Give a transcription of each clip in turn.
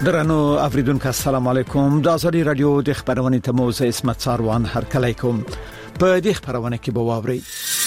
درنو اوریدونکو السلام علیکم. د ازادي رادیو د خبرونې تموزه اسمت ساروان هر کله کوم په دې خبرونه کې به واوري.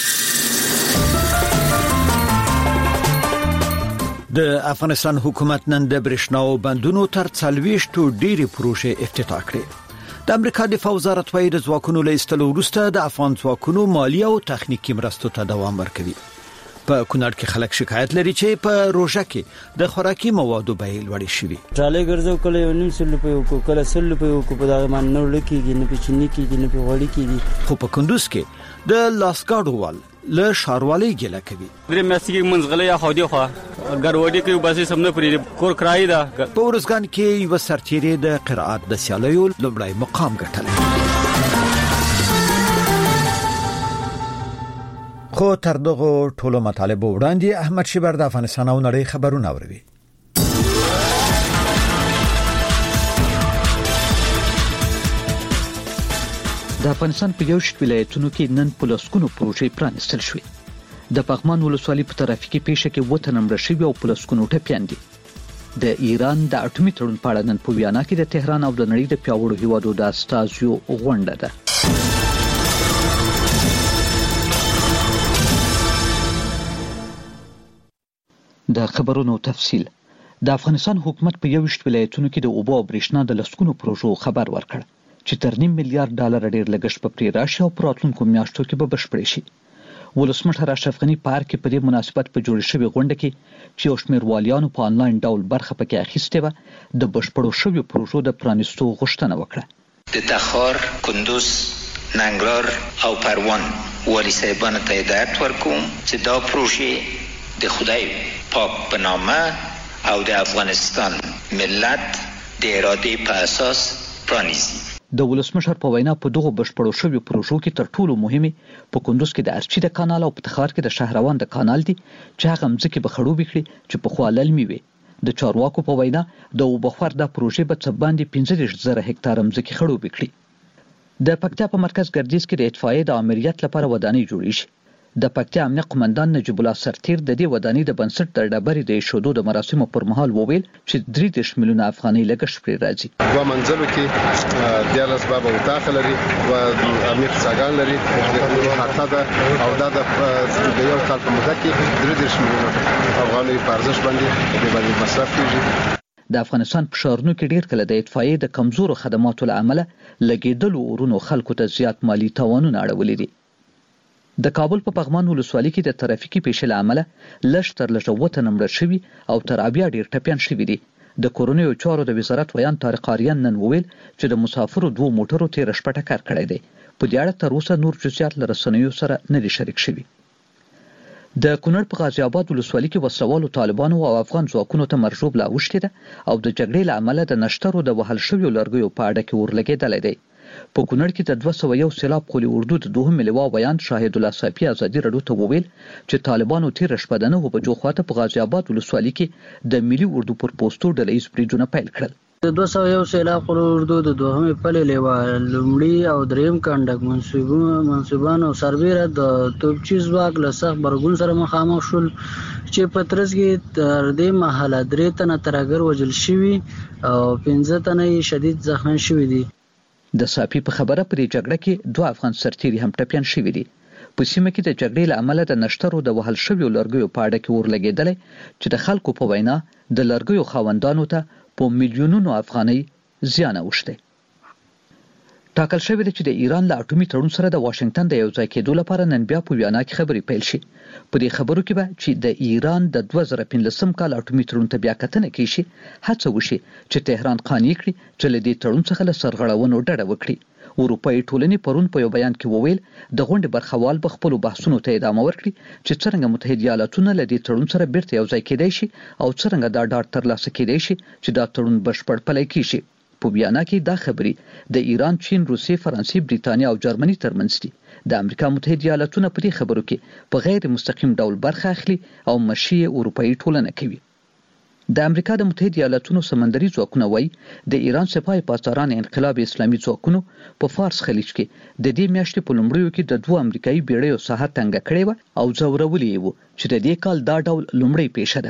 د افغانستان حکومت نن د برښناو بندونو تر 40 ډېری پروژې افتتاح کړې. د امریکا دفاع وزارت وايي د ځواکونو له ایستلو وروسته د افغان ځواکونو مالی او تخنیکی مرستو ته دوام ورکوي. په کونړ کې خلک شکایت لري چې په روژه کې د خوراکي موادو بیې لوړې شوي. ټرالی ګرځو کله یو نیم سل روپۍ وکړو کله 100 روپۍ وکړو په دغه باندې نور لکېږي نه په چینی کېږي نه په غوړي کېږي. خو په کندوز کې د لاسګاډو وال له ښاروالۍ ګیله کوي. درې میاشتې کې منځغله یا خودي خو ګروډي کې بس سم نه پرې کور کرایي ده. په ورځګان کې یو سرتیری د قرائت د سیالیو لومړی مقام ګټلی. خو تر دغه ټولو مطالبه وړاندې احمد شیبر د افغانستان او نړۍ خبرونه اوري. د افغانستان په یو شت ولایتونو کې نن پلسکونو پروژې پرانستل شوې. د پغمان ولسوالۍ په ترافیکي پیښه کې وته نمبر شوی او پلسکونو ټپيان دي. د ایران د اټومي تړون په اړه نن په ویانا کې د تهران او د نړۍ د پیاوړو هیوادو د استازیو غونډه ده. د خبرونو تفصیل. د افغانستان حکومت په 21 ولایتونو کې د اوبو او برېښنا د لسکونو پروژو خبر ورکړ چې تر $1 میلیارډ ډیر لګښت په پرې راشي او په راتلونکو میاشتو کې به بشپړ شي. ولسمشر اشرف غني په پارک کې په دې مناسبت په جوړ شوی غونډه کې چې یو شمېر والیانو په انلاین ډول برخه پکې اخیستې و د بشپړو شویو پروژو د پرانیستو غوښتنه وکړه. د تخار، کندوز، ننګرهار او پروان والی صاحبانو ته هدایت ورکوم چې دا پروژې د خدای پاک په نامه او د افغانستان ملت د اراده په اساس پرانیزي. د ولسمشر په وینا په دغه بشپړو شویو پروژو کې تر ټولو مهمه په کندوز کې د ارچي د کانال او په تخار کې د شهروان د کانال دي چې هغه مځکه به خړوبې کړي چې په خوا للمي وي. د چارواکو په وینا د وبخور د پروژې په څه باندې 15,000 هکتار مځکه خړوبې کړي. د پکتیا په مرکز ګردیز کې د اطفائیې د امریت لپاره ودانۍ جوړې شي. د پکتیا امنیه قومندان نجیب الله سرتیر د دې ودانۍ د بنسټ د ډبرې د ایښودو د مراسمو پر مهال وویل چې 3 میلیونه افغانۍ لګښت پرې راځي. دوه منزلو کې 14 باب وتاخ لري او امیر څنګه لري حتی دا او دا د یو کال په موده کې 3 میلیونه افغانۍ په ارزښت باندې مصرف کیږي. د افغانستان په شهرونو کې ډیر کله د اطفائیې د کمزورو خدماتو لامل لګیدلو اورونو خلکو ته زیات مالی تاوانونه اړولي دي. د کابل په پغمان ولسوالۍ کې د ترافیکي پیښې لامل لږ تر لږه وته نمبر شوی او تر بیا ډیر ټپيان شوی دي. د کورونیو چارو د وزارت ویان طارق آریان نن وویل چې د مسافرو 2 موټرو تیر شپه ټکر کړی دی. په دې اړه تر اوسه نور جزئیات له رسنیو سره نه دي شریک شوي. د کونړ په غازی آباد ولسوالۍ کې وسلوالو طالبانو او افغان ځواکونو ته مرجوب لا وشته ده او د جګړې لامل د نشترو د وهل شویو لرګیو په اړه کې ورلګېدل دي. په کونړ کې د 201 سیلاب قولي اردو د 2 لواء بیان شاهد الله صافي ازادي رادیو ته وویل چې طالبانو تیر شپه د 9 بجو خواته په غازی آباد ولسوالۍ کې د ملي اردو پر پوسټو د لیس بریجونه پیل کړل. د 201 سیلاب قولي اردو د 2 پلې لواء لومړی او دریم کاندک منصوبانو سربېره د توپچي ځواک له سخت برګون سره مخامخ شول چې په ترڅ کې تر دې مهاله 3 تنه ترګر وژل شوي او 15 تنه شدید زخمی شوي دي. د صافي په خبره پر جګړه کې 2 افغان سرتیري هم ټپيان شوي دي. په سیمه کې د جګړې لامل د نشترو د وهل شویو لرګیو په اړه کې ورلګېدل چې د خلکو په وینا د لرګیو خاوندانو ته په میلیونونو افغانۍ زیان اوښته. ټاکل شوی دی چې د ایران له اټومي تړون سره د واشنگټن د یو ځای کېدو لپاره نن بیا په ویانا کې خبرې پیل شي. په دې خبرو کې به چې د ایران د 2015 کال اټومي تړون ته بیا کتنه کیشي هڅه وشي چې تهران قانع کړي چې له دې تړون څخه له سرغړونو ډډه وکړي. اروپایي ټولنې پرون په یو بیان کې وویل د غونډې برخوال به خپل بحثونو ته ادامه ورکړي چې څنګه متحده ایالاتونه له دې تړون سره بیرته یو ځای کېدای شي او څنګه دا ډاډ ترلاسه کېدای شي چې دا تړون بشپړ پلی کیشي. په بیان کې دا خبري د ایران، چین، روسیې، فرانسې، بریتانیا او جرمني ترمنځ دي. د امریکا متحده ایالاتونه په دې خبرو کې په غیر مستقیم ډول برخه اخلي او مشي اروپایي ټولنه کوي. د امریکا د متحده ایالاتونو سمندري ځواکونه وایي د ایران سپاه پاسداران انقلاب اسلامي ځواکونو په فارس خلیج کې د دې میاشتې په لومړیو کې د 2 امریکایي بیړیو ساحه تنګه کړې و او ځورولې و چې د دې کال دا ډول لومړی پیښه ده.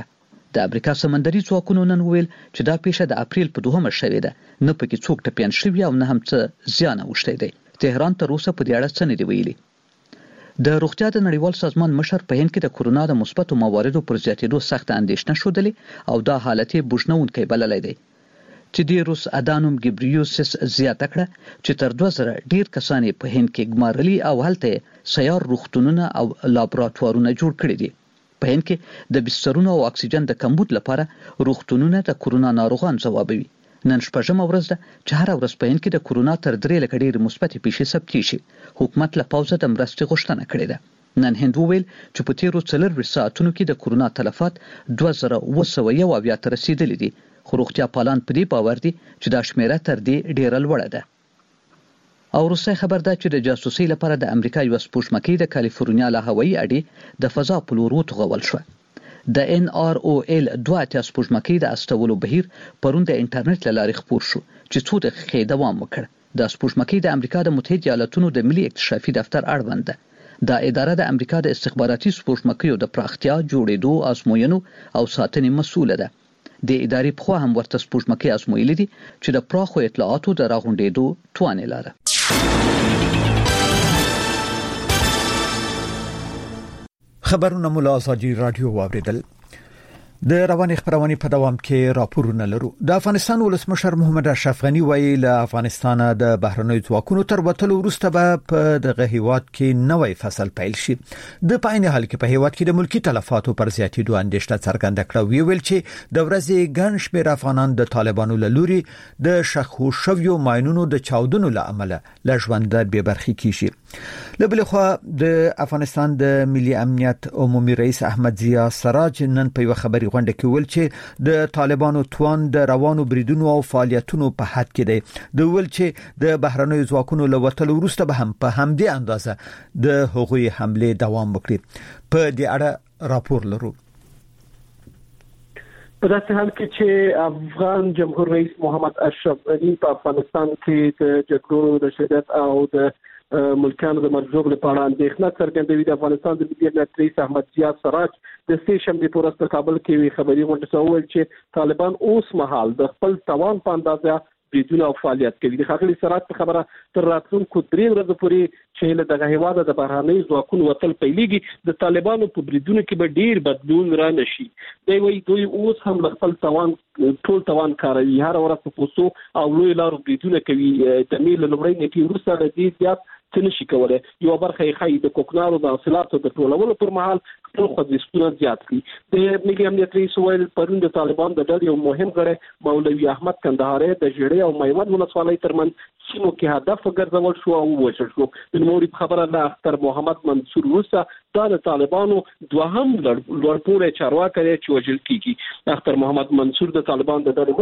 د امریکا سمندري ځواکونو نن ویل چې دا پیښه د اپریل په 2 شوې ده، نه پکې څوک ټپيان شوي او نه هم څه زیان اوښتی دی. تهران تر اوسه په دې اړه څه نه دی ویلي. د روغتیا د نړیوال سازمان مشر په هند کې د کورونا د مثبتو مواردو پر زیاتېدو سخت اندېښنه ښودلې او دا حالت یې بوجنونکی بللی دی. تیدیروس ادانوم ګبریوسس زیاته کړه چې تر 2000 ډیر کسان په هند کې ګمارلي او هلته سیار روغتونونه او لابراتوارونه جوړ کړي دي. په هند کې د بسترونو او اکسیجن د کمبود لپاره روغتونونه د کورونا ناروغان ځوابوي. نن شپږمه ورځ ده چې هر ورځ په هند کې د کورونا تر 3 لک ډیر مثبتې پیښې ثبت شي. حکومت له پوځه د مرستې غوښتنه کړې ده. نن هند وویل چې په تیرو 4 ساعتونو کې د کورونا تلفات 2901 ته رسیدلي دي. خو روغتیا پالان په دې باور دي چې دا شمیره تر دې ډیره لوړه ده. او روسي خبر ده چې د جاسوسي لپاره د امریکا یو سپوږمکۍ د کالیفورنیا له هوایي اډې د فضا په لور وتغول شو. د NROL 2 سپوږمکۍ د استولو بهیر پرون د انټرنیټ له لارې خپور شو چې څو دقیقې دوام وکړ. د سپوږمکۍ د امریکا د متحده ایالاتونو د ملي اکتشافي دفتر اړوند ده. دا اداره د امریکا د استخباراتي سپوږمکیو د پراختیا، جوړېدو، ازموینو او ساتنې مسؤله ده. د ادارې په خوا هم ورته سپوږمکۍ ازمویلې دي چې د پراخو اطلاعاتو د راغونډېدو توان لري. خبرونه مولا ازادي رادیو واوریدل. د رواني خبرونه په دوام کې راپورونه لرو. د افغانستان ولسمشر محمد اشرف غنی وایي له افغانستان د بهرنیو ځواکونو تر وتلو وروسته به په دغه هیواد کې نوې فصل پیل شي. د پاین حال کې په هیواد کې د ملکی تلفاتو پر زیاتېدو اندېښنه څرګنده کړه. ویل چې د ورځې ګڼ شمېر افغانان د طالبانو له لوري د شخو شویو ماینونو د چاودنو له امله له ژوند بې برخې کیږي. له بل خوا د افغانستان د ملي امنیت عمومي رئیس احمد ضیا سراج نن په یو خبري غونډه کې ویل چې د طالبانو توان د روانو بریدونو او فعالیتونو په حد کې دی. د ویل چې د بهرنیو ځواکونو له وتلو وروسته به هم په همدې اندازه د هغوی حمله دوام وکړي. په دې اړه راپور لرو. په داسې حال کې چې افغان جمهور رئیس محمد اشرف غنی په افغانستان کې د جګړو د شدت او د ملکانو د مرزوغ لپاره اندېښنه څرګندوي. د افغانستان د ملي امنیت رئیس احمد ضیا سراج د سټیشن د پورس په کابل کې وی خبري غونډه ویل چې طالبان اوس مهال د خپل توان په اندازه بریدونه او فعالیت کوي. د خاغلی سراج په خبره تر راتلونکو 3 ورځې پورې چې له دغه هیواده د بهرنیو ځواکونو وتل پیلېږي د طالبانو په بریدونو کې به ډیر بدلون را نشي. دوی اوس هم خپل توان ټول توان کاروي. هر ورځ په پوسو او لوی لارو بریدونه کوي. د میل لومړی نتی وروسته د دې زیات څه نشي کولای. یو برخه یې خای د کوکنارو د حاصلاتو د ټولولو پر مهال خپل خوځښتونه زیات کړي. د ملي امنیت رئیس ویل پرون د طالبان د ډلې یو مهم غړی مولوي احمد کندهاري د جړې او میوند ولسوالۍ ترمنځ سیمو کې هدف ګرځول شو او وژل شو. د نوري خبره د اختر محمد منصور وروسته د طالبانو دوهم لوړپوړی چارواکي چې وژل کیږي. اختر محمد منصور د طالبان د ډلې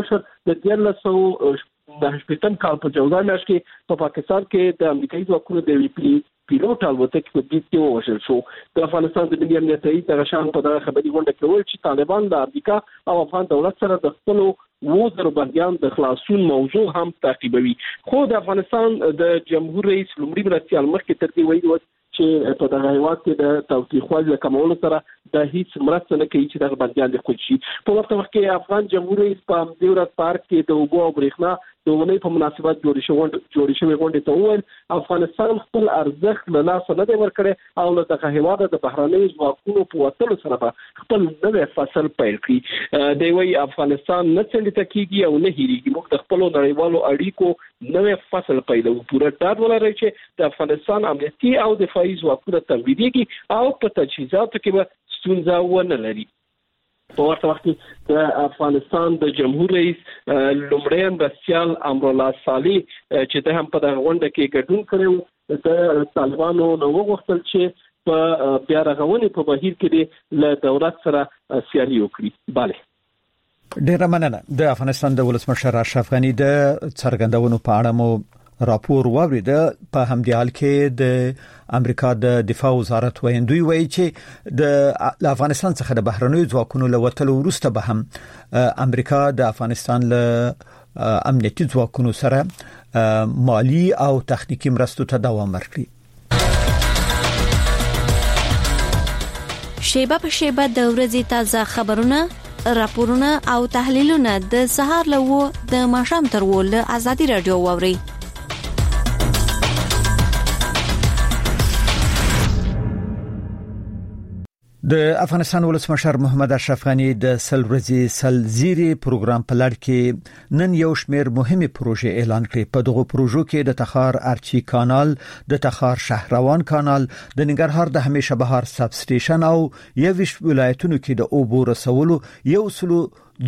مشر د 19 کال په جولای میاشت کې په پاکستان کې د امریکایي ځواکونو د پیلوټ الوتکې په دې کې وژل شو. د افغانستان د ملي امنیت رئیس د غشان په دغه خبري غونډه کې ویل چې طالبان د امریکا او افغان دولت سره د خپل وزر بندیان د خلاصون موضوع هم تعقیبوي. خو د افغانستان د جمهور رئیس لومړي مرستیال مخکې تر دې ویلي چې په دغه هیواد کې د تاوتریخوالي له کمولو سره د هیڅ مرسته نه کوي چې دغه بندیان د خود شي. په ورته وخت کې افغان جمهور رئیس په همدې ورځ پارک کې د اوبو او برېښنا د ونې په مناسبت جوړې شوې غونډې ته وویل افغانستان خپل ارزښت له لاسه نه دی ورکړی او له دغه هیواده د بهرنیو ځواکونو په وتلو سره به خپل نوی فصل پیل کړي. دی وايي افغانستان نه څنډې کېږي او نه هېرېږي. موږ د خپلو نړیوالو اړیکو نوی فصل پیلوو. پوره ډاډ ولرئ چې د افغانستان امنیتي او دفاعي ځواکونه تمویلېږي او په تجهیزاتو کې به ستونزه ونه لري. په ورته وخت کې د افغانستان د جمهور رئیس لومړی مرستیال امرالله صالح چې د هم په دغه غونډه کې ګډون کړی د طالبانو نو وغوښتل چې په بیا رغونې په بهیر کې له دولت سره سیالي وکړي. bale ډیره مننه. د افغانستان د ولسمشر اشرف غنی د څرګندونو په اړه مو راپور واورید. په همدې حال کې د امریکا د دفاع وزارت ویندوی وایي چې د افغانستان څخه د بهرنیو ځواکونو له وتلو وروسته به هم امریکا د افغانستان له امنیتي ځواکونو سره مالی او تخنیکی مرستو ته دوام ورکړي. شیبه په شیبه د ورځې تازه خبرونه راپورونه او تحلیلونه د سهار له د ماښام تر ول ازادي رادیو ووري. د افغانستان ولسمشر محمد اشرف غنی د سل ورځې سل زیری پروګرام په لړ کې نن یو شمېر مهمه پروژې اعلان کړې. په دغه پروژو کې د تخار ارچی کانال، د تخار شهروان کانال، د ننګرهار د همیشه بهار سب سټیشن او یوش ولایتونو کې د اوبو رسولو یو سلو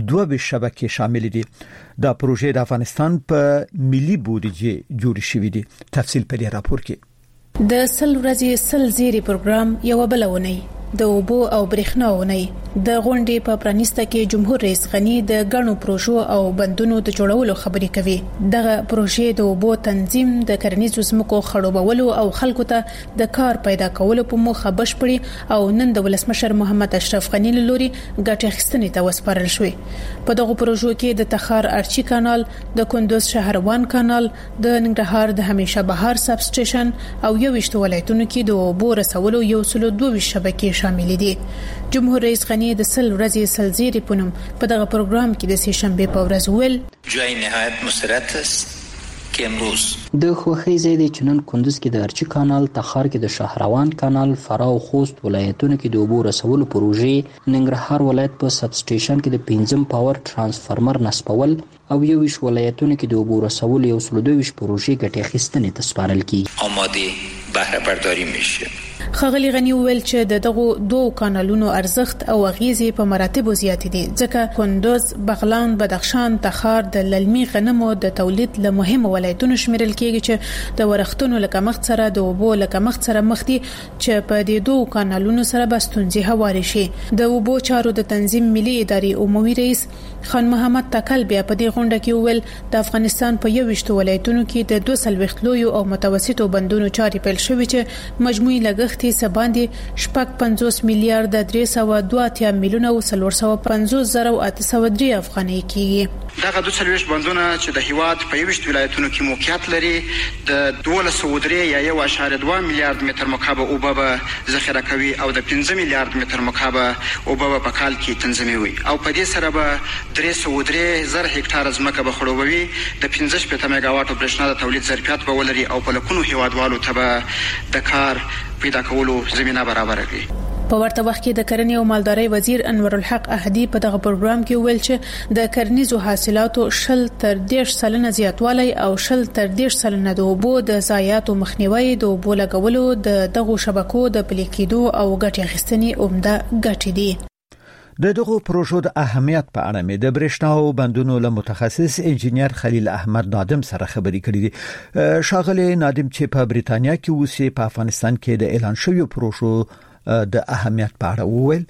2 شبکې شامل دي. دا پروژې د افغانستان په ملي بودیجه جوړ شوې دي. تفصیل په دې راپور کې. د سل ورځې سل زیری پروګرام یو بلونی د اوبو او برېښنا ونی د غونډې په پرانیسته کې جمهور رئیس غنی د غنو پروژو او بندونو د جوړولو خبرې کوي. دغه پروژې د اوبو تنظیم، د کرنیزو ځمکو خړوبولو او خلکو ته د کار پیدا کولو په موخه بشپړي او نن د ولسمشر محمد اشرف غنی لوري ګټه اخیستنې ته وسپارل شوې. په دغه پروژو کې د تخار ارچی کانال، د کندوز شهروان کانال، د ننګرهار د همیشه بهار سب سټیشن او یوش ولایتونو کې د اوبو رسولو یو سلو 2 شبکې شامل دي. جمهور رئیس غنی د سل ورځې سل زیری پونم په دغه پروګرام کې د سه شنبه په ورځ ویل جای نهایت مسرت است که امروز د خوخي زیدي چنن کندوز کې د ارچی کانال، تخار کې د شهروان کانال، فرا او خوست ولایتونو کې د اوبو رسولو پروژې، ننګرهار ولایت په سب سټیشن کې د 5 پاور ترانسفارمر نصبول او یوش ولایتونو کې د اوبو رسولو یو سلو 2 پروژې ګټه اخیستنې ته سپارل کیږي. آماده بهره برداری میشه. خغلی غنی ویل چې دغه دوه کانالونو ارزښت او اغیزې په مراتب زیات دي ځکه کندوز، بغلان، بدخشان، تخار د للمي غنمو د تولید له مهمو ولایتونو شمیرل کیږي چې د ورښتونو لکه مخ سره د اوبو لکه مخ سره مخ دي چې په دې دوه کانالونو سره بستونځي هواري شي. د اوبو چارو د تنظیم ملي ادارې عمومي رئیس خان محمد تکل بیا په دې غونډه کې ویل د افغانستان په 21 ولایتونو کې د 200 لویو او متوسطو بندونو چاري پیل شوې چې مجموعي لګښت سباندې 50 میلیارډ 302 میلیونه او 450,803 افغانۍ کیږي. دغه 240 بندونه چې د هیواد په 21 ولایتونو کې موقعیت لري د 1203 یا 1.2 میلیارډ متر مکعب اوبه به ذخیره کوي او د 15 میلیارډ متر مکعب اوبه په کال کې تنظیموي او په دې سره به 303,000 هکتار ځمکه به خړوبوي. د 15 میگاواټ برېښنا د تولید ظرفیت به ولري او په لکونو هیوادوالو ته به د کار پیدا کولو زمينه برابر کړي. په ورته وخت کې د کرنې او مالدارۍ وزیر انور الحق احدی په دغه پروګرام کې ویل چې د کرنیزو حاصلاتو 0.3% زیاتوالی او 0.3% د اوبو د ضایعاتو مخنیوي، د اوبو لګولو د دغه شبکو د پلي کېدو او ګټې اخیستنې عمده ګټې دي. د دغه پروژو د اهمیت په اړه مې د برېښنا او بندونو له متخصص انجینر خلیل احمد نادم سره خبرې کړې دي. شاغلی نادم چې په بریتانیا کې اوسې په افغانستان کې د اعلان شویو پروژو د اهمیت په اړه وویل.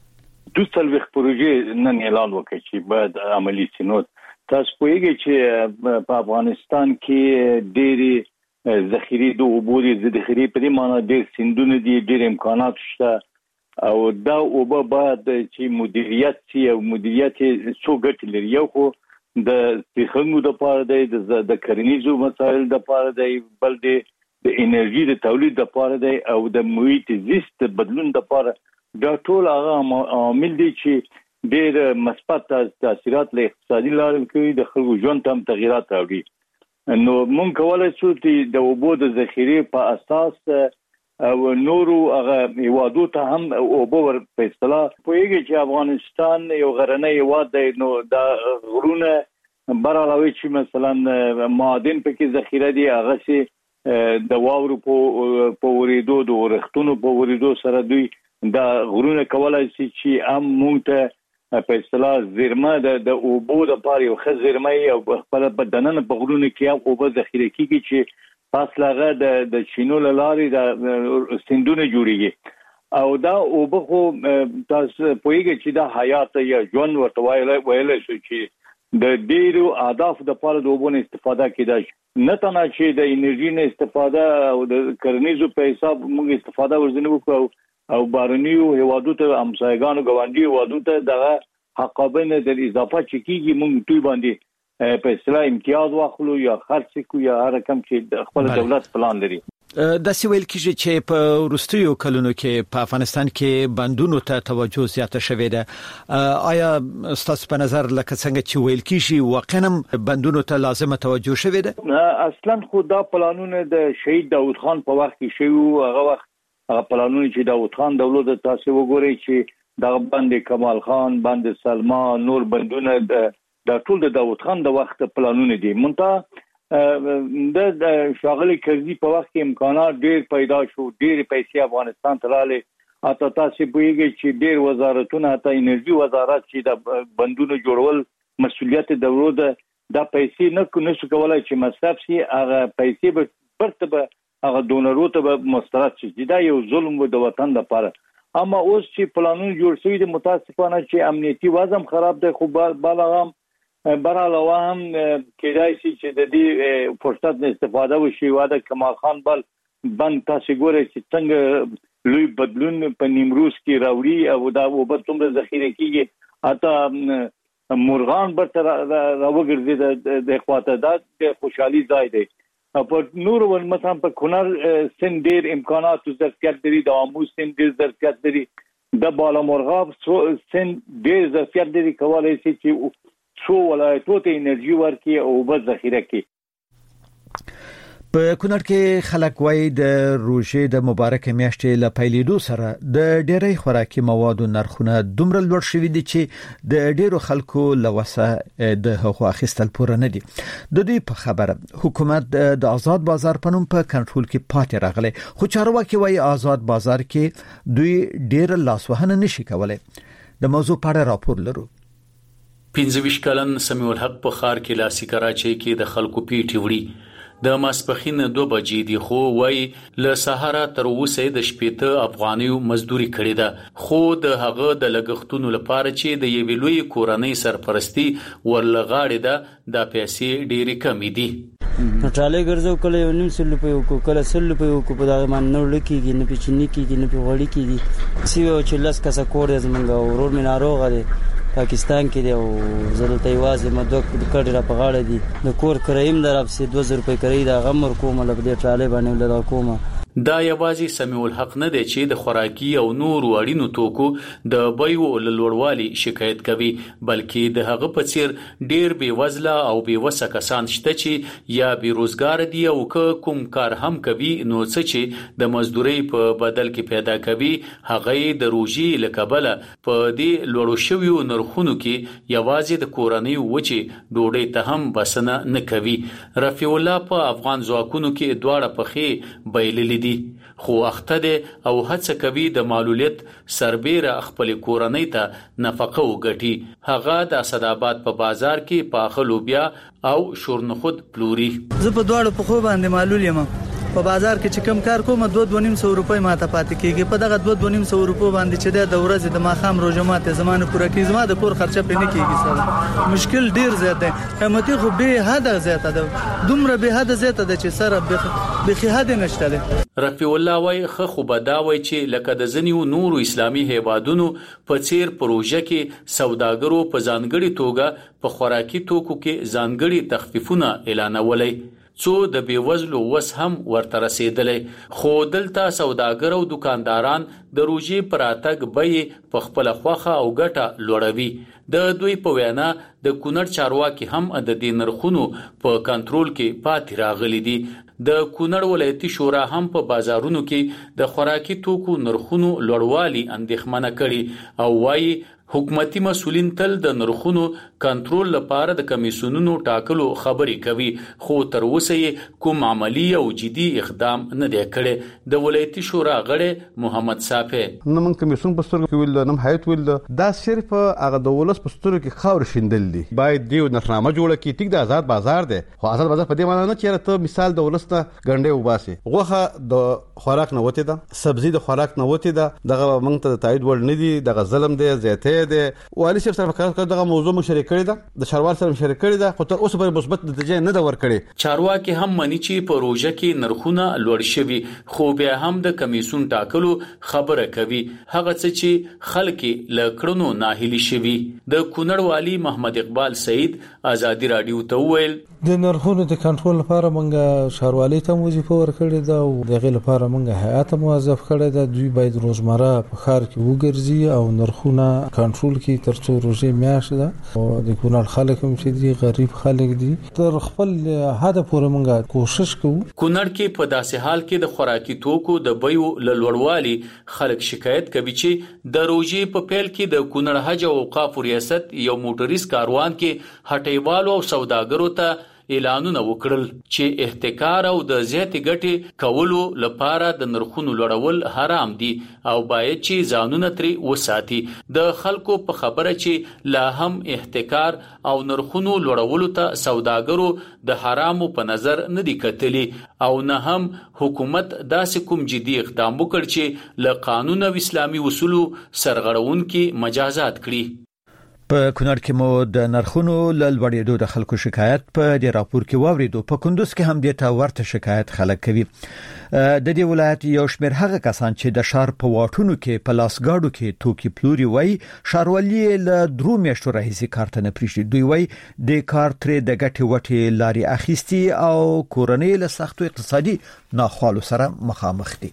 200 پروژې نن اعلان وکړي چې باید عملی سينود. تاسو پوهیږئ چې په افغانستان کې ډېری ذخیره د اوبو د ذخیره په دې معنی ډېر سیندونه دي، ډېر امکانات شته او دا اوبه باید چې مدیریت شي او مدیریت څو ګټې لري. یو خو د تخنګو د پاره دی، د کرنیزو مسایل د پاره دی، بل د انرژي د تولید د پاره دی او د محیط زیست بدلون د پاره. دا ټول هغه عوامل دي چې ډېر مثبت تاثیرات له اقتصادي لارې کوي، د خلکو ژوند ته هم تغیرات راوړي. نو موږ کولای شو چې د اوبو د ذخیره په اساس او نورو هغه هیوادو ته هم اوبه ور په اصطلاح پوهیږي چې افغانستان یو غرنی هیواد دی. نو دا غرونه برعلاوه چې مثلا معادن پکې ذخیره دي، هغه سي د واورو په ورېدو د ورښتونو په ورېدو سره دوی دا غرونه کولای شي چې هم مونږ ته په اصطلاح زیرمه د اوبو د پاره یو ښه زیرمه او خپل بدنن په غرونه کې هم اوبه ذخیره کیږي چې فاصله د چینو لارې د سندونه جوړیږي او دا اوبه خو تاسو پوهیږئ چې دا حیات یا ژوند ورته ویل شي چې د ډیرو اهداف د پاره د اوبو استفاده کیدای شي. نه تنه چې د انرژي نه استفاده او د کرنیزو په حساب موږ استفاده ورزنه وکړو او بارنیو هیوادو ته همسایګانو ګاونډي هیوادو ته دغه حقابینه د اضافه چکیږي موږ دوی باندې په اصطلاح امتیاز واخلو یا خرڅ کو یا هر رقم چې خپل دولت پلان لري. د سویل کېږي چې په وروستیو کلونو کې په افغانستان کې بندونو ته توجه زیاته شوې ده. آیا ستاسو په نظر لکه څنګه چې ویل کېږي واقعا بندونو ته لازمه توجه شوې ده؟ اصلا خو دا پلانونه د شهید داوود خان په وخت کې شوی، هغه وخت پلانونه چې داوود خان دولت تاسو وګورئ چې دا بند کمال خان، بند سلما، نور بندونه د ټول د داوود خان د وخت پلانونه دي. منتها د شاغلي کرزي په وخت کې امکانات ډېر پیدا شو، ډېر پیسې افغانستان ته راغلي. اته تاسو پوهیږئ چې ډېر وزارتونه، حتی انرژي وزارت چې د بندونو جوړول مسؤلیت دولت دا پیسې نه شو کولای چې مصرف شي، هغه پیسې به برته هغه ډونرو ته مسترد شي. دا یو ظلم و د وطن لپاره. اما اوس چې پلانونه جوړ شوي دي، متاسفانه چې امنیتي وضع خراب دی، خو بالاغام برعلاوه هم کېدای شي چې د دې فرصت نه استفاده وشي. واده کمال خان بند تاسو ګورئ چې څنګه لوی بدلون په نیمروز کې راوړي او دا وبد څومره ذخیره کیږي، اته مرغان برته راوګرځي د خواته. دا د خوشحالي ځای دی. په نور ول مثلا په کونړ سند ډېر امکانات او ظرفیت لري، د امو سند ډېر ظرفیت لري، د بالامرغاب سند ډېر ظرفیت لري، کولای شي چې څو ولایتونو ته انرژي ورکړي او به ذخیره کړي. په کونړ کې خلک وایي د روژې د مبارکې میاشتې له پیلېدو سره د ډېری خوراکي موادو نرخونه دومره لوړ شوي دي چې د ډېرو خلکو له وسه د هغو اخیستل پوره نه دي. د دوی په خبره حکومت د آزاد بازار په نوم په کنټرول کې پاتې راغلی، خو چارواکي وایي آزاد بازار کې دوی ډېر لاسوهنه نشي کولای. د موضوع په اړه راپور لرو. 25 کلن سمیع الحق په ښار کې لاسي کراچۍ کې د خلکو پیټي وړي. د ماسپخین 2 بجې دی، خو وای له سهارا تر اوسه د شپېته افغانیو مزدوري کړې ده، خو د هغه د لګښتونو لپاره چې د یوې لوی کورنۍ سرپرستی ورلغاړې ده، د پیسې ډېرې کمې دي. ټاله ګرځو کله 900 روپۍ وکړو، کله 100 روپۍ وکړو، په دغه باندې نو لکېږي، نه پچنی کېږي، نه په غوړی کېږي. سیو چې لاس کسه کور دې زمونږ ورور مې ناروغ دی پاکستان کې دی او زه دلته یوازې مدوک کډې را په غاړه دي، د کور کرایم در افسې 2000 روپۍ کرایي دا غمر کومه لکه دې ټاله باندې لدا کومه. دا یوازې سمیع الحق نه دی چې د خوراکي او نور اړینو توکو د بیو لوړوالي شکایت کوي، بلکې د هغه په څیر ډیر بې وزله او بې وسه کسان شته چې یا بیروزګار دي او کوم کار هم کوي، نو څه چې د مزدوري په بدل کې پیدا کوي هغه د روژې له کبله په دې لوړو شویو نرخونو کې یوازې د کورنۍ وچې ډوډۍ ته هم بسنه نه کوي. رفیع الله په افغان ځواکونو کې دواړه پخې بایللي دي، خو اخته دي او هڅه کوي د معلولیت سربېره خپل کورنۍ ته نفقه وګټي. هغه د اسداباد په بازار کې پاخه لوبیا او شورنخود پلوري. زه په دواړو په خو باندې معلول یم. په بازار کې چې کم کار کوم 2.5 روپۍ ماته پاتې کیږي. په دغه 2.5 روپۍ باندې چې د ورځې د ماخام روزه ماته زمانه پوره کیږي، زما د کور خرچه پې نه کیږي. سره مشکل ډیر زیات دی، قیمتي خو به حد زیاته ده، دومره به حد زیاته ده چې سره به حد نشته ده. رفیع الله وای خو بداوي چې لکه د ځنیو نورو اسلامي هیوادونو په څیر پروژه کې سوداګرو په ځانګړي توګه په خوراکي توکو کې ځانګړي تخفیفونه اعلانولای، څو د بیوزلو وس هم ورته رسیدلې. خو دلته سوداګر او دکانداران د روژې پر اتګ به په خپل خوخه او ګټه لوړوي. د دوی په وینا د کونړ چارواکي هم د دې نرخونو په کنټرول کې پاتې راغلي دي. د کونړ ولایتي شورا هم په بازارونو کې د خوراکي توکو نرخونو لوړوالي اندېښمنه کړي او وايي حکومتي مسولین تل د نرخونو کنټرول لپاره د کمیسیونونو ټاکلو خبري کوي، خو تر اوسه یې کوم عملی او جدي اقدام نه دی کړی. د ولایتي شورا غړی محمد صافی نو من کمیسیون په سترګو کې ویل نم حیات ویل دا صرف هغه د ولس په سترګو کې خاور شیندل دي. باید دیو نرخنامه جوړه کړي، ټیک د آزاد بازار دی، خو آزاد بازار په دې معنی نه چې ته مثال د ولس نه ګنډې وباسي. غوخه د خوراک نه وته ده، سبزی د خوراک نه وته ده، دغه موږ ته تایید ور نه دي، دغه ظلم دی، زیاته چې د والي صاحب سره کار دغه موضوع مشارکت کړی دا د شاروال سره مشارکت کړی دا خو تر اوسه پورې مثبت نتیجه نه دا ورکړي. چارواکي هم مني چې پروژه کې نرخونه لوړ شوي خو بیا هم د کمیسون ټاکلو خبره کوي هغه څه چې خلک لکړنو ناهیلي شوي. د کونړ والی محمد اقبال سعید ازادي رادیو ته وویل د نرخونو د کنټرول لپاره مونږه شاروالۍ ته وظیفه ورکړې ده او دغه لپاره مونږه هیئات موظف کړی ده. دوی باید روزمره په ښار کې وګرځي او نرخونه کنټرول کړي تر څو روزي میاشت ده او د کونړ خلک هم چې دي غریب خلک دي تر خپل هدف پورې مونږه کوشش کوو. کونړ کې په داسې حال کې د خوراکي توکو د بیو لوړوالي خلک شکایت کوي چې د روزي په پیل کې د کونړ حج او اوقاف ریاست یو موټریس کاروان کې هټیوالو او سوداګرو ته اعلانونه وکړل چې احتکار او د زیاتې ګټې کولو لپاره د نرخونو لوړول حرام دي او باید چې ځانونه ترې وساتي. د خلکو په خبره چې لا هم احتکار او نرخونو لوړولو ته سوداګرو د حرامو په نظر نه دي کتلي او نه هم حکومت داسې کوم جدي اقدام وکړ چې له قانون او اسلامي اصولو سرغړونکي مجازات کړي. په کونړ کې مو د نرخونو لوړېدو د خلکو شکایت په دې راپور کې واوریدو. په کندوز کې هم د تا ورته شکایت خلک کوي. د دې ولایت یو شمېر هغه کسان چې د شهر په واټونو کې په لاسګاډو کې توکي پلوري وای شهروالي له درو میاشتو راهیسې کار ته نه پریږدي. دوی وای د کار ترې د ګټې وټې لاري اخیستي او کورنۍ له سختو اقتصادي ناخوالو سره مخامخ دي.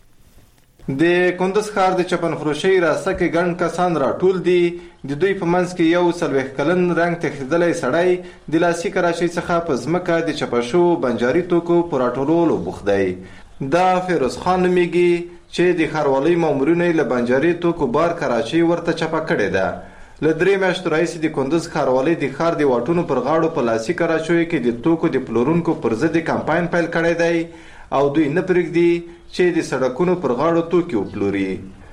د کندوز ښار د چپن فروشي راسته کې ګڼ کسان راټول دي. د دوی په منځ کې یو 40 کلن رنګ تخیدلای سړی د لاسي کراشي څخه په ځمکه د چپشو بنجاري توکو پر راټولولو بوخت دی. دا فیروز خان نومیږي چې د ښاروالۍ مامورینو له بنجاري توکو بار کراچي ورته چپه کړې ده. له 3 میاشتو راهیسې د کندوز ښاروالۍ د ښار د واټونو پر غاړو په لاسي کراچیو کې د توکو د پلورونکو پر ضد کمپاین پیل کړی دی او دوی نه پرېږدي چې د سړکونو پر غاړو توکي وپلوري.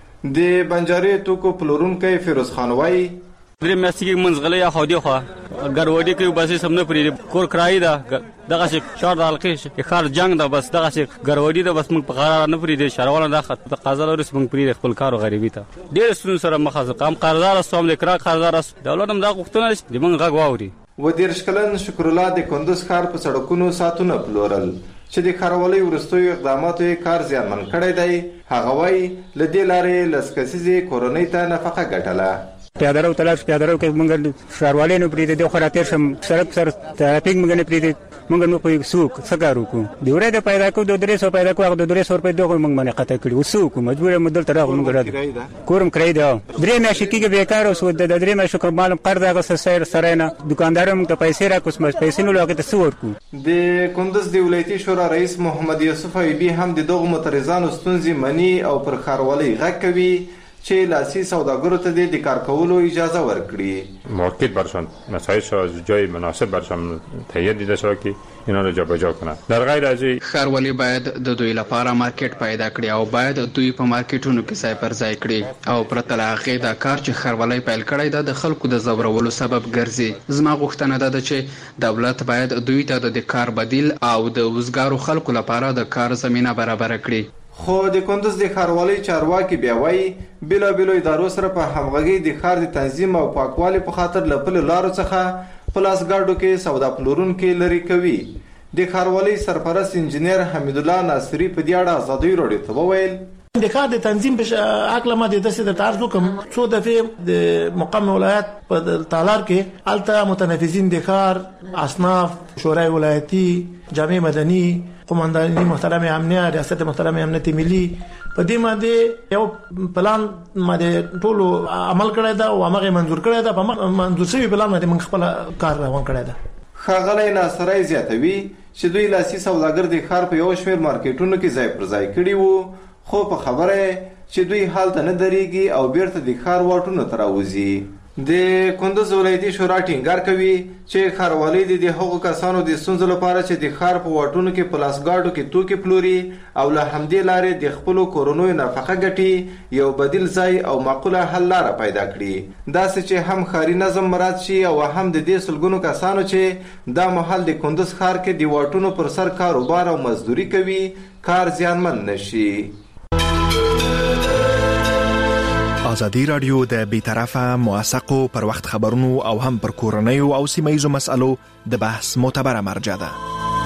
د بنجاري توکو پلورونکی فیروز خان وایي درې میاشتې کې منځغلې یا خودي خو ګروډي کې بس سم نه پرې کور کرای ده دغه چې شهر د حلقې ښار جنگ ده بس دغه چې ګروډي ده بس موږ په قرار نه پرې شهروال نه خط قازل ورس موږ پرې خپل کار غریبي ته ډېر ستونزې سره مخ قام قرضدار سوم لیکرا قرضدار دولت هم دا غوښتنه دي موږ غږ واوري. و 13 کلن شکر الله د کندوز ښار په سړکونو ساتونه پلورل چې د ښاروالۍ وروستیو اقداماتو یې کار زیانمن کړی دی. هغه وایي له دې لارې لس کسیزې کورنۍ ته نفقه ګټله. پیاده رو تلاش پیاده رو کې موږ ښاروالۍ نه پرېږدي د خراتیر شم سړک سر ترافیک موږ نه پرېږدي موږ نو په سوق څنګه وکړو د ورې د پیدا کو د 300 پیدا کو د 300 روپۍ دغه موږ باندې قطع کړی وسوق مجبور مدل تر هغه موږ راځو کورم کړی دا درې میاشتې کې بیکار اوس د درې میاشتو کوم قرض هغه سره نه دکاندار موږ ته پیسې را کوم پیسې نو لګه ته سور کو. د کندوز د ولایتي شورا رئیس محمد یوسف ایبی هم د دغه معترضانو ستونزې مني او پر ښاروالۍ غږ کوي چې لاسي سوداګرو ته د کار کولو اجازه ورکړي. مارکت برشان مسایش از جای مناسب برشان تهیه دیده شود که اینا رو جابجا کنن. در غیر از این ښاروالي باید د دوی لپاره مارکت پیدا کړي او باید دوی په مارکټونو کې ځای پر ځای کړي او پرته له هغې دا کار چې ښاروالۍ پیل کړی دا د خلکو د ځورولو سبب ګرځي. زما غوښتنه ده چې دولت باید دوی ته د کار بدیل او د وزګارو خلکو لپاره د کار زمینه برابر کړي. خو د کندوز د ښاروالۍ چارواکي بیا وایي بېلابېلو ادارو سره په همغږۍ د ښار د تنظیم او پاکوالي په خاطر له پلو لارو څخه په لاسګاډو کې سودا پلورونکي لرې کوي. د ښاروالۍ سرپرست انجینر حمید الله ناصري په دې اړه ازادي راډیو ته وویل د کار د تنظیم په عقل ما د دسه د عرض وکم څو دفعه د مقام ولایت په تالار کې الته متنفذین د کار اصناف شورای ولایتي جامع مدني قومنداني محترم امنیه ریاست محترم امنیت ملي په دې باندې یو پلان باندې ټول عمل کړی دا او هغه منظور کړی دا په منظور شوی پلان باندې موږ خپل کار روان کړی دا. ښاغلی ناصری زیاتوي چې دوی لاسي سوداګر د ښار په یو شمېر مارکیټونو کې ځای پر ځای کړي وو خو په خبره چې دوی حالت نه درېږي او بیرته د ښار واټونو ته راوځي. د کندوز ولایتي شورا ټینګار کوي چې ښاروالۍ د هغو کسانو د ستونزو لپاره چې د ښار په واټونو کې په لاسګاډو کې توکي پلوري او له همدې لارې د خپلو کورنیو نفقه ګټي یو بدیل ځای او معقوله حل لاره پیدا کړي داسې چې هم ښاري نظم مراعات شي او هم د دې سلګونو کسانو چې دا مهال د کندوز ښار کې د واټونو پر سر کاروبار او مزدوري کوي کار زیانمن نشي. ازادي رادیو د بی‌طرفه موثقو پر وخت خبرونو او هم پر کورنیو او سیمه‌ایزو مسالو د بحث معتبره مرجع ده.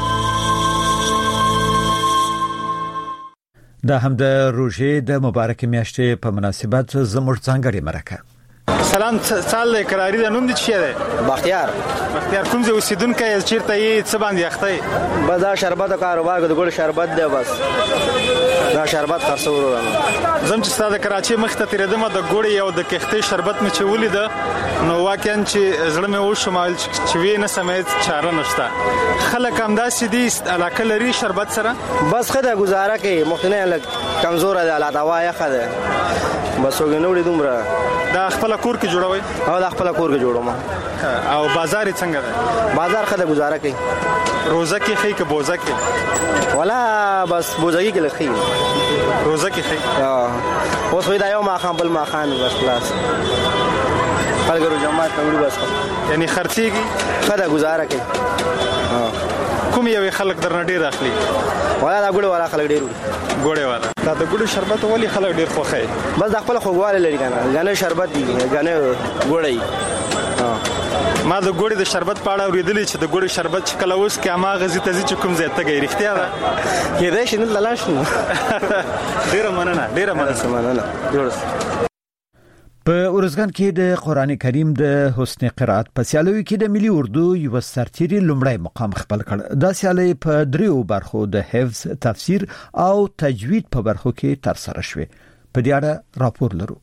دا هم د روژې د مبارک میاشتې په مناسبت زموږ ځانګړي مرکه. سلام سال قراری د نوم دي چی ده؟ بختیار کوم ځای اوسیدونکو یې چیرته یې څه باندې اخته؟ بس دا شربت کاروبار د ګل شربت دی، بس دا شربت خرڅورو زم چې ستاسو کراچي مخ ته تیرېدم د ګوړې او د کښتې شربت مې چې ولید نو واقعا چې زړه مې وشمال چې وی نه سمېت چاره نشته. خلک هم داسې دي علاقه لري شربت سره، بس خدای گزاره کوي، مخنه لګ کمزور دی، الله دوايا خده بس وګنوړي دومره. دا خپل کور کې جوړوي؟ او دا خپل کور کې جوړوم. او بازار څنګه ده؟ بازار خدای گزاره کوي. روزه کې خې کې بوزه کې ولا بس بوزه کې لخي روزه کې خې. اوس وې دا یو ما خام بل ما خان بس خلاص خلګرو جماعت نوړي بس یعنی خرڅيږي خدای گزاره کوي. کوم یو خلک درنه ډیر اخلي؟ ولا دا ګوړه والا خلک ډیر ګوړه والا. دا د ګوړو شربت ولې خلک ډیر خوښي؟ بس د خپل خوګواله لري کنه، غنه شربت دی غنه ګوړی. ما د ګوړې د شربت په اړه اوریدلې چې د ګوړې شربت چې کله اوس کې ما غزي تزي چې کوم ځای ته گئی رښتیا ده؟ کې دې شنه لاله شنو. ډیره مننه جوړ. په اورزګان کې د قران کریم د حسن قرات په سیالوي کې د ملي اردو یو سرتیري لومړی مقام خپل کړ. دا سیالي په دریو برخو د حفظ، تفسیر او تجوید په برخو کې تر سره شوه. په دې اړه راپور لرو.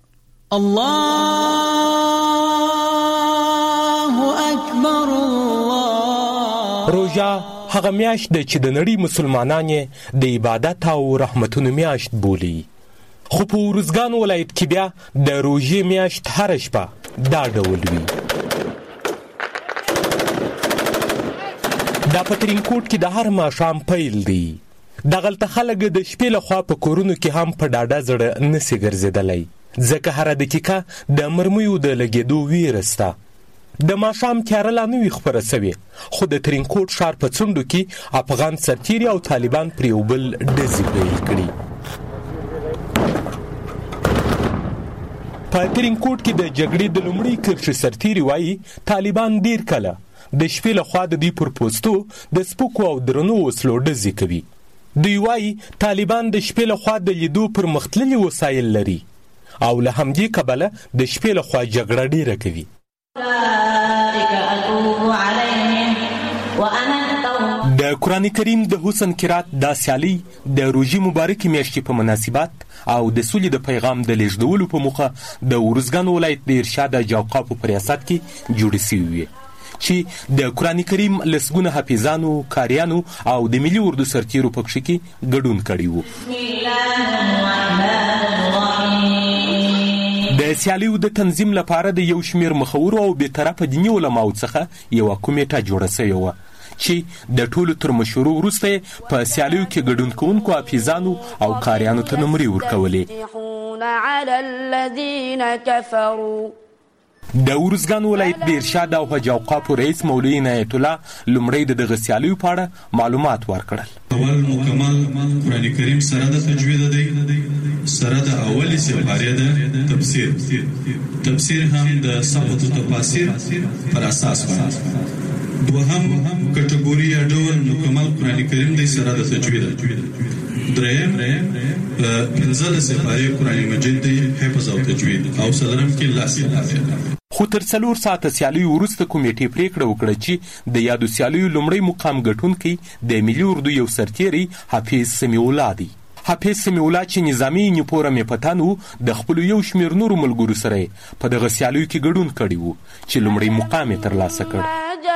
الله اکبر. روژه هغه میاشت ده چې د نړۍ مسلمانان د عبادت او رحمتونو میاشت بولي. خو په اورزګان ولایت کې بیا د روژې میاشت هر شپه دا ډول وي. دا په ترینکوټ کې د هر ماښام پیل دی. دغلته خلک د شپې لخوا په کورونو کې هم په ډاډه زړه نسي ګرځېدلی، ځکه هره دقیقه د مرمیو د لګېدو ویره سته. د ماښام تیاره لا نه وي خپره سوې، خو د ترینکوټ ښار په څنډو کې افغان سرتیري او طالبان پر یو بل ډزې پیل کړي. په ترینکوټ کې د جګړې د لومړۍ کرښې سرتیري وایي طالبان ډیر کله د شپې لخوا د دوی پر پوستو د سپکو او درنو وسلو ډزې کوي. دوی وایي طالبان د شپې لخوا د لیدو پرمختللي وسایل لري او له همدې کبله د شپې لخوا جګړه ډیره کوي. د قرآن کریم د حسن قرات دا سیالي د روژې مبارکې میاشتې په مناسبت او د سولې د پیغام د لیږدولو په موخه د اورزګان ولایت د ارشاد جوقافو په ریاست کې جوړې شوې وې چې د قرآن کریم لسګونه حافظانو، کاریانو او د ملي اردو سرتیرو په کښې کې ګډون کړی و. د سیالیو د تنظیم لپاره د یو شمېر مخورو او بېطرفه دیني علماو څخه یوه کمیټه جوړه شوې وه چې د ټولو تر مشورو وروسته په سیالیو کې ګډون کوونکو حافظانو او کاریانو ته نمرې ورکولې. د اورزګان ولایت د ارشاد او حج اوقافو رئیس مولوي عنایت الله لومړی د دغه سیالیو په اړه معلومات ورکړل. اول مکمل قرآن کریم سره د تجوید دی، سره د اولی سپارې د تفسیر هم د سبعة تفاسیر پر اساس باندې. دوهم کټګوري یا ډول مکمل قرآن کریم دی سره د تجوید. دریم پنځه سپارې قرآن مجید دی حفظ او تجوید، او څلورم کې لاس. خو تر 4 ساعته سیالیو وروسته کمیټې پریکړه وکړه چې د یادو سیالیو لومړی مقام ګټونکی د ملي اردو یو سرتیری حافظ سمیع الله دی. حافظ سمیع الله چې نظامي یونیفورم یې په تن و، د خپلو یو شمېر نورو ملګرو سره په دغه سیالیو کې ګډون کړی و چې لومړی مقام یې ترلاسه کړ.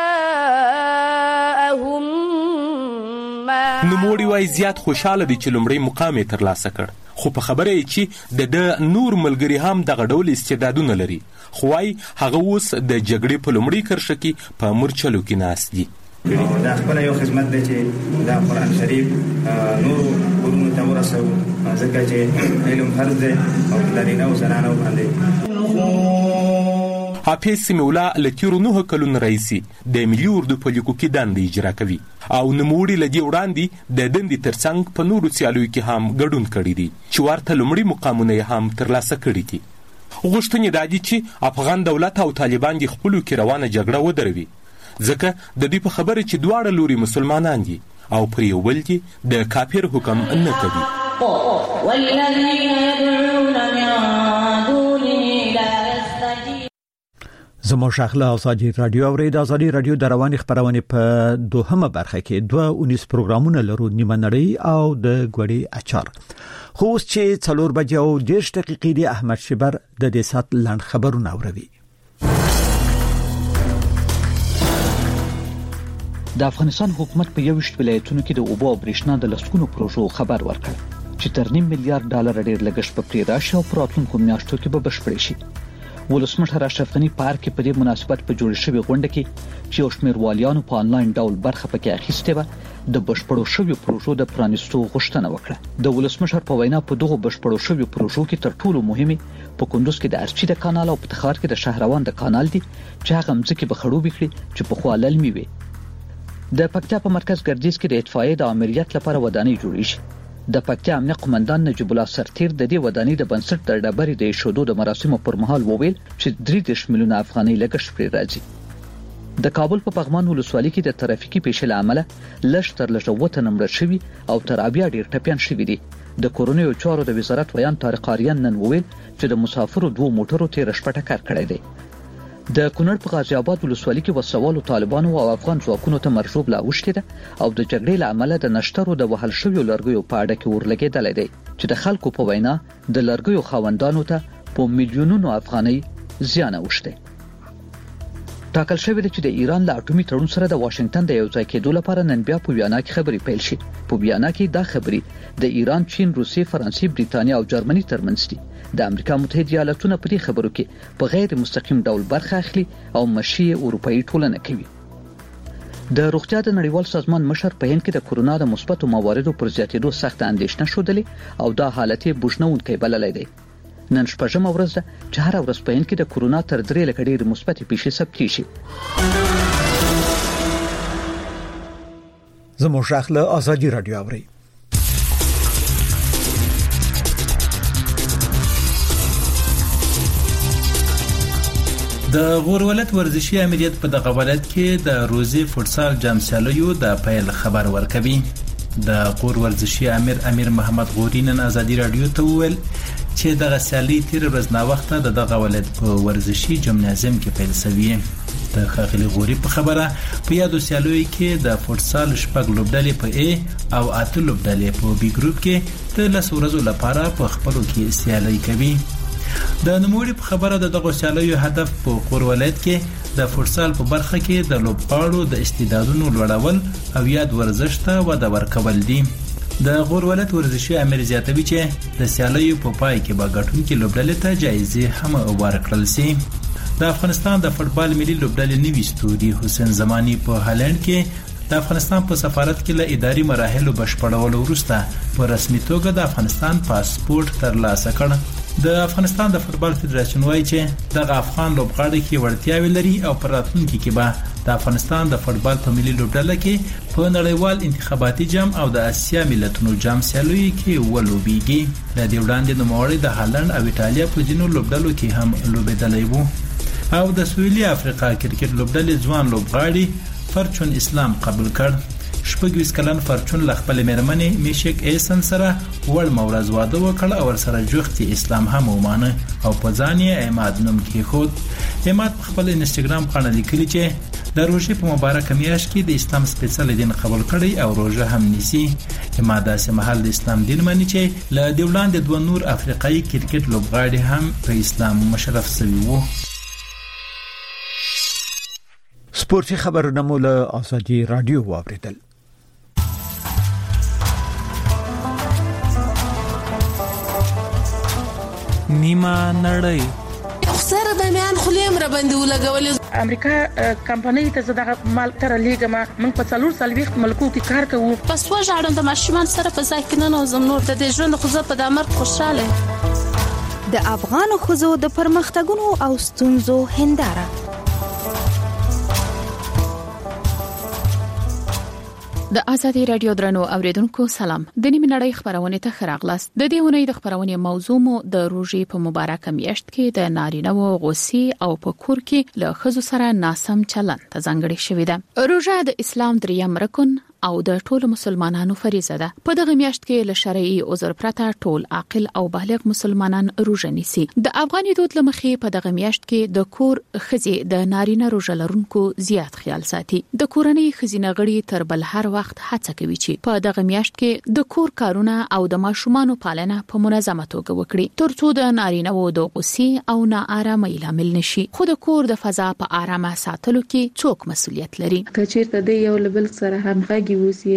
نوموړي وایي زیات خوشحاله دي چې لومړی مقام یې ترلاسه کړ، خو په خبره یې چې د نور ملګري هم دغه ډول استعدادونه لري، خو وایي هغه اوس د جګړې په لومړۍ کرښه کې په مورچلو کې ناست دي. دا خپل یو خدمت دی چې دا قرآن شریف نورو کورونو ته ورسوو، ځکه چې علم فرض دی او نارینه او زنانه باندې. حافظ سمیع الله له تېرو 9 کلونو راهیسې د ملي اردو په لیکو کې دندې اجرا کوي او نوموړي له دې وړاندې د دندې ترڅنګ په نورو سیالیو کې هم ګډون کړی دی چې ورته لومړي مقامونه یې هم ترلاسه کړي دي. غوښتنې دا دي چې افغان دولت او طالبان د خپلو کې روانه جګړه ودروي، ځکه د دوی په خبره چې دواړه لوري مسلمانان دي او پر یو بل دي د کافر حکم نه کوي. زموږ شاخله ازادي رادیو اورید. ازادي رادیو د رواني خبرونه په دوهمه برخه کې 2 پروګرامونه لرو، نیمه نړۍ او د ګوړې اچار. خو اوس چې 4 بجې او 10 دقیقې دی احمد شبر د دې سات لاند خبرونه اوروي. د افغانستان حکومت په 21 ولایتونو کې د اوبو او برېښنا د لسګونو پروژو خبر ورکړ چې تر $9 میلیارډ ډیر لګښت په پرې راشي او په راتلونکو میاشتو کې به بشپړ شي. ولسمشر اشرف غنی پارک په دې مناسبت په جوړ شوی غونډه کې چې یو شمېر والیانو په انلاین ډول برخه پکې اخیسته و د بشپړو شوی پروژو د پرانیستو غوښتنه وکړه. د ولسمشر په وینا په دغه بشپړو شوی پروژو کې تر ټولو مهمه په کندوز کې د ارچي د کانال او په تخار کې د شهروان د کانال دي چې هغه مځکه به خړوبې کړي چې په خوا للمي وي. د پکتیا په مرکز ګردیز کې د اطفائیې د امریت لپاره ودانۍ جوړې شي. د پکتیا امنیه قومندان نجیب الله سرتیر د دې ودانۍ د بنسټ د ډبرې د ایښودو د مراسمو پر مهال وویل چې 3 میلیونه افغانۍ لګښت پرې راځي. د کابل په پغمان ولسوالۍ کې د ترافیکي پیښې له امله لږ تر لږه 7 تنه مړه شوي او تر اویا ډیر ټپیان شوي دي. د کورونیو چارو د وزارت ویان طارق آریان نن وویل چې د مسافرو 2 موټرو تیر شپه ټکر کړی دی. د کونړ په غازی آباد ولسوالۍ کې وسوالو طالبانو او افغان ځواکونو ته مرجوب لا اوښتې ده او د جګړې له امله د نشترو د وهل شویو لرګیو په اړه کې ورلګېدلی دی چې د خلکو په وینا د لرګیو خاوندانو ته په میلیونونو افغانۍ زیان اوښتی. ټاکل شوی دی چې د ایران له اټومي تړون سره د واشنگټن د یو ځای کېدو لپاره نن بیا په ویانا کې خبرې پیل شي. په ویانا کې دا خبرې د ایران، چین، روسیې، فرانسې، بریتانیا او جرمني ترمنځ دي. د امریکا متحده ایالاتونو په دې خبرو کې په غیر مستقیم ډول برخه اخلي او مشي اروپאי ټولنه کوي. د روغتیا د نړیوال سازمان مشر په هند کې د کورونا د مثبتو مواردو پر زیاتېدو سخت اندېښنه شودلې او دا حالت یې بوجنونکی بللی دی. نن شپږمه ورځ ده چې هر ورځ په هند کې د کورونا تر 3 لکه ډېر مثبتې پیښې ثبت شي. زموږ شاخله ازادي رادیو اوري. د غور ولایت ورزشي امریت په دغه ولایت کې د روزي فوتسال جام سیالیو د پیل خبر ورکوي. د غور ورزشي امیر محمد غوري نن ازادي رادیو ته وویل چې دغه سیالي تیر ورځ نا وخت د دغه ولایت په ورزشي جمنازیم کې پیل شوی. د خاغلی غوري په خبره په یادو سیالیو کې د فوتسال شپږ لوبډلې په A او 8 لوبډلې په B ګروپ کې د 10 ورځو لپاره په خپلو کې سیالي کوي. د نوموړي په خبره دغه سیالیو هدف په غور ولایت کې د فوتسال په برخه کې د لوبغاړو د استعدادونو لوړول او یاد ورزش ته وده ورکول دي. د غور ولایت ورزشي امیر زیاتوي چې د سیالیو په پای کې به ګټونکي لوبډلې ته جایزې هم ورکړل شي. د افغانستان د فوتبال ملي لوبډلې نوي ستوري حسین زمانی په هالند کې د افغانستان په سفارت کې له اداري مراحلو بشپړولو وروسته په رسمي توګه د افغانستان پاسپورت ترلاسه کړ. د افغانستان د فوتبال فدراسیون وايي چې دغه افغان لوبغاړي کې وړتیاوې لري او په راتلونکي کې به د افغانستان د فوتبال په ملي لوبډله کې په نړیوال انتخاباتي جام او د اسیا ملتونو جام سیالیو کې ولوبېږي. د دې وړاندې نوموړی د هالند او ایټالیا په ځینو لوبډلو کې هم لوبېدلی وو. او د سویلي افریقا کرکټ لوبډلې ځوان لوبغاړي فرچون اسلام قبول کړ. 26 کلن فرچون له خپل مېرمنې میشک ایسن سره وړ مورز واده وکړ او سره جوختي اسلام هم ومانه او په ځان یې عماد نوم کېښود. عماد په خپل انستګرام باندې لیکلي چې د روژې په مبارکه میاشت کې د اسلام سپېڅلی دین قبول کړی او روژه هم نیسي. عماد داسې مهال د اسلام دین مني چې له دې وړاندې 2 نور افریقایي کرکټ لوبغاړي هم په اسلام مشرف شوي وو. سپورتي خبرونه مو له ازادي رادیو واوریدل. نیمه نړۍ سره د میان خلیم را باندې ولګولې. امریکا کمپنۍ ته زداغه مال تر لیګما من په 4 ملکو کې کار کوو. پس وژاړم د ماشومان سره په ځای کې نه نوزم نور د دې ژوند خو زه په دامر خوشاله. د افغان خزو د پرمختګونو او ستونزو هنداره. د ازادي رادیو درنو اوریدونکو سلام. د نیمه نړۍ خبرونه ته خراغلاست. د دې ونې د خبرونه موضوع مو د روزي په مبارکه میاشت کې د نارینه او غوسی او په کور کې له خزو سره ناسم چلند ته ځانګړي شوې ده. روزه د اسلام دریم رکن او د ټولو مسلمانانو فریضه ده. په دغه میاشت کې له شرعي عذر پرته ټول عاقل او بالغ مسلمانان روزه نیسي. د افغاني دود لمخې په دغه میاشت کې د کور خزي د نارینه روزه لرونکو زیات خیال ساتي. د کورنۍ خزینه غړي تر بل هر وخت هڅه کوي چې په دغه میاشت کې د کور کارونه او د ماشومانو پالنه په منظمه توګه وکړي ترڅو د نارینه او د غوسی او ناارامۍ لامل نشي. خو د کور د فضا په آرامه ساتلو کې څوک مسؤلیت لري؟ کچېرته د یو لبل سره همغږي وسی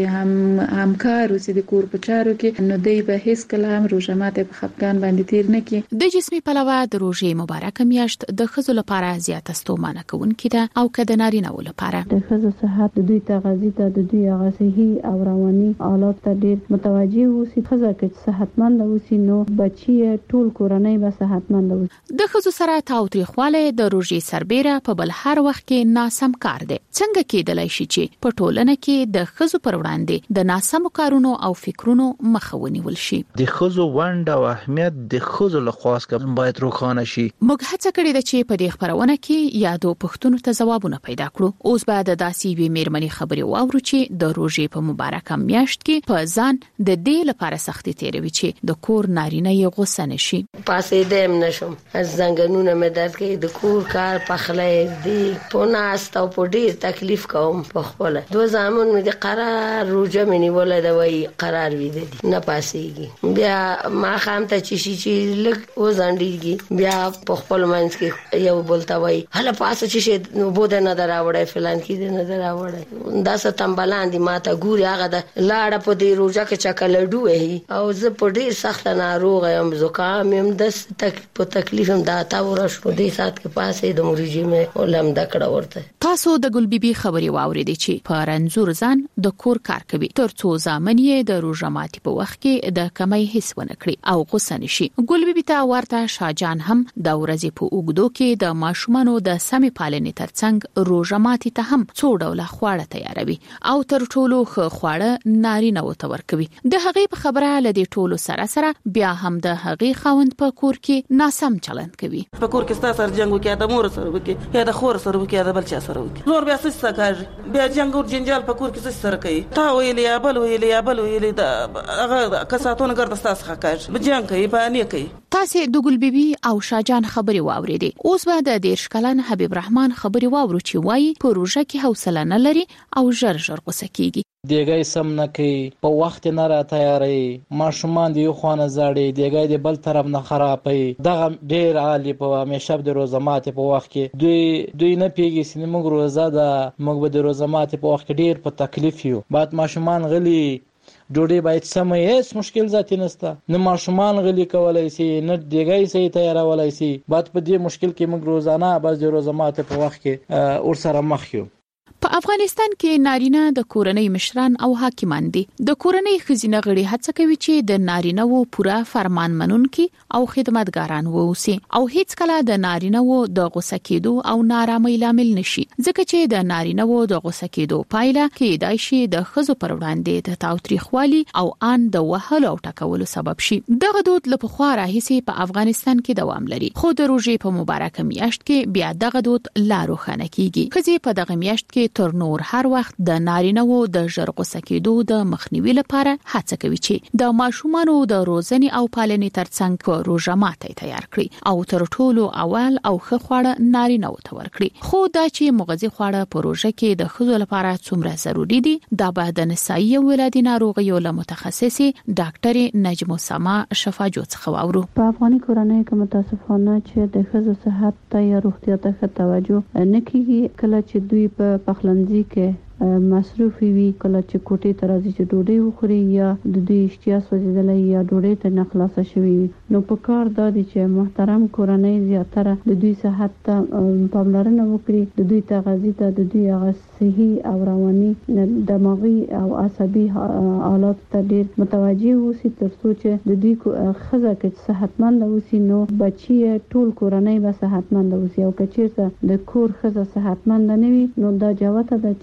همکار وسی د کور په چارو کې نو دی به هیڅ کله هم روزه ماته په خپګان باندې تیر نه کی. د جسمي پلوه د روزي مبارکه میاشت د خزو لپاره زیات ستومانه کوونکې ده او که د نارینه لپاره د خزو صحت د دوی تغذیه ته د دوی صحي او رواني حالات ته ډیر متوجي وسی. خزه کې صحتمند وسی نو بچي ټول کورنۍ به صحتمند وسی. د خزو سره تاوتریخواله د روزي سربېره په بل هر وخت کې ناسم کار دی. څنګه کېدلای شي چې په ټولنه کې د خزو پر وړاندې د ناسمو کارونو او فکرونو مخه ونیول شي؟ د خزو ونډه او اهمیت د خزو له خوا څخه باید روښانه شي. موږ هڅه کړې ده چې په دې خبرونه کې یادو پښتنو ته ځوابونه پیدا کړو. اوس بعد د داسې وی میرمنې خبرې واورو چې د روزي په مبارکه میاشت کې په ځان د دې لپاره سختي تیروي چې د کور نارینه یې غوسه نشي. پاسې دیم نشم از زنګنونه مې درد کوي. د کور کار پخلې دی په ناست او په ډیر تکلیف کوم. په خپل دوه زامن مې د قرار روزه مې نیولې ده وای قرار وې دي نه پاسيږي. بیا ما خام ته چې لګ وزاندېږي بیا په خپل منځ کې یو بولتا وای هله پاسه چې نو بده نه دراوړې فلان کې نه دراوړې دا ستم بلاندې ماته ګوري هغه د لاړه په دې روزه کې چکلډو وې او زه په ډیر سخت ناروغ یم. زکام یم د په تکلیف هم دا تا ورشو دې سات کې پاسه د مریضي مې ولم دکړه ورته. تاسو د ګل بیبي خبري واورېدې چې په رنځور ځان د کور کار کوي ترڅو ځامن یې د روزه ماتي په وخت کې د کمای حس ونه کړي او غوسه نشي. ګل بیبي ته ورته شاجان هم د ورځې په اوګدو کې د ماشومانو د سمې پالنې ترڅنګ روزه ماتي ته هم څو ډوله خواړه تیاروي او تر ټولو خواړه نارینه وته ورکوي. د هغې په خبره لدی ټولو سره بیا هم د هغې خاوند په کور کې ناسم چلند کوي. په کور کې ستاسو جنگ وکړي د مور سره وکړي یا د خور سره وکړي یا د بل چا سره وکړي نور بیا څه سکاږي بیا جنگ او جنجال په کور کې څه سره کوي. تا ویلې یا بل ویلې دا هغه کساتونه ګرځي تاسو ښکاږي بجنګ کوي باندې کوي. تاسو د ګل بیبي او شاجان خبري واورېدې. اوس به د 10 کلن حبیب رحمان خبري واورو چې وایي په روزه کې حوصله نه لري او ژر غوسه کیږي. دیګای سم نه کوي په وخت نه را تیاری ماشومان دی خو نه زړی دیګای دی بل طرف نه خرابې دغه ډیر عالی په همیشه د روزمات په وخت کې دوی نه پیږي سینې موږ روزه ده موږ به د روزمات په وخت کې ډیر په تکلیف یو بعد ماشومان غلي ډوډۍ باید سمه هیڅ مشکل ذاتی نسته نه ماشومان غلي کولای شي نه دیګای سي تیارولای شي بعد په دې مشکل کې موږ روزانه بعض د روزمات په وخت کې ور سره مخ یو. په افغانستان کې نارینه د کورنۍ مشران او حاکمان دي. د کورنۍ خزینه غړي هڅه کوي چې د نارینه وو پوره فرمان منونکي او خدمتګاران ووسی او هیڅ کله د نارینه وو د غوسه کېدو او نارامۍ لامل نشي ځکه چې د نارینه وو د غوسه کېدو پایله کېدای شي د خزو پر وړاندې د تاوتریخوالي او ان د وهلو او ټکولو سبب شي. دغه دود له پخوا راهیسې په افغانستان کې دوام لري خو د روزي په مبارکه میاشت کې بیا دغه دود لا روښانه کیږي. خزي په دغه میاشت کې تر نور هر وخت د نارینه وو د ژر غوسه کېدو د مخنیوي لپاره هڅه کوي چې د ماشومانو د روزنې او پالنې ترڅنګ روزه ماته تیار کړي او تر ټولو اول او ښه خواړه نارینه وو ته ورکړي. خو دا چې مغذي خواړه په روزه کې د خزو لپاره څومره ضروری دي دا به د نسایي او ولادي ناروغیو له متخصصي ډاکټر نجم سما شفاجو څخه واورو. په افغاني کورنۍ کې متاسفانه چې د خزو صحت ته یا روغتیا ته توجه نه کیږي کله چې دوی په پخلنځي کې مصروفي وي کله چې کوټې ته راځي چې ډوډۍ وخوري یا د دوی اشتیا سوځېدلې یا ډوډۍ ته نه خلاصه شوي وي نو په کار دا دي چې محترم کورنۍ زیاتره د دوی صحت ته پاملرنه وکړي د دوی تغذیه ته د دوی هغه صحي او رواني دماغي او عصبي حالات ته ډیر متوجي اوسي ترڅو چې د دوی خزه کې صحتمند اوسي نو بچي ټول کورنۍ به صحتمند اوسي او که چیرته د کور خزه صحتمند نه وي نو دا جوته ده چې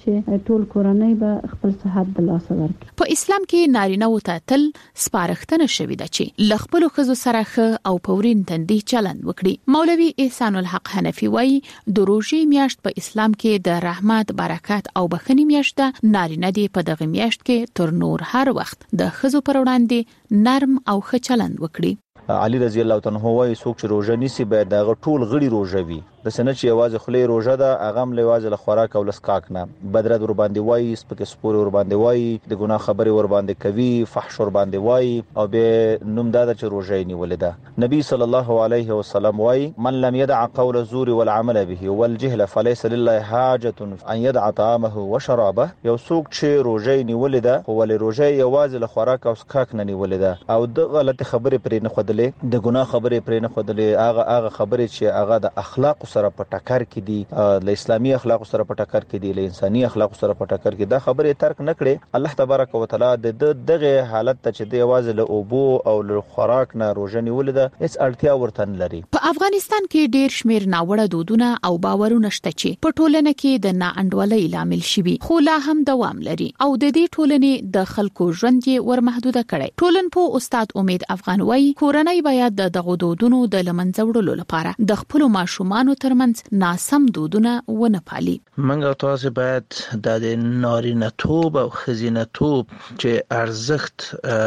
ټول کورنۍ به خپل صحت د لاسه ورکړي. په اسلام کې نارینه و ته تل سپارښتنه شوې ده چې لخپل خزو سره ښه او پورین تندي چلند وکړي. مولوي احسان الحق حنفي وایي د روژې میاشت په اسلام کې د رحمت، برکت او بخښنې میاشت ده. نارینه دې په دغه میاشت کې تر نور هر وخت د خزو پر وړاندې نرم او ښه چلند وکړي. علي رضی الله تعالی عنہ وايي څوک چې روزه نیسي باید دغه ټول غړي روزه وي. د سنت چې یوازې خلې روزه ده هغه هم یوازې له خوراک او لسکاک نه بدرد ور باندې وایي، سپکې سپورې ور باندې وایي، د ګناه خبرې ور باندې کوي، فحش ور باندې وایي او به نوم دا چې روزه نیولې ده. نبی صلی الله علیه وسلم وايي من لم يدع قول الزور والعمل به والجهل فليس لله حاجه ان يدع طعامه وشرابه. یو څوک چې روزه نیولې ده خو ولې روزه یوازې له خوراک او لسکاک نه نیولې ده او د غلط خبرې پرې نه خودلې، د ګناه خبرې پرې نه خودلې، هغه خبرې چې هغه د اخلاق سره په ټکر کې دي، له اسلامي اخلاق سره په ټکر کې دي، له انساني اخلاق سره په ټکر کې، دا خبرې ترک نه کړي. الله تبارک وتعالى د دغه حالت ته چې د یوازې له اوبو او له خوراک نه روزه نیولې ده هیڅ اړتیا ورته نه لري. په افغانستان کې ډېر شمیر ناوړه دودونه او باورونه شته چې په ټولنه کې د ناانډولۍ لامل شوي خو لا هم دوام لري او د دې ټولنې د خلکو ژوند یې ورمحدوده کړي. ټولنپوه استاد امید افغان وایي کورنۍ باید دغه دودونو د لمنځه وړلو لپاره د خپل ماشومانو ترمنځ ناسم دودونه ونه پالي. منګه تاسو باید د نارینتوب او خزینتوب چې ارزښت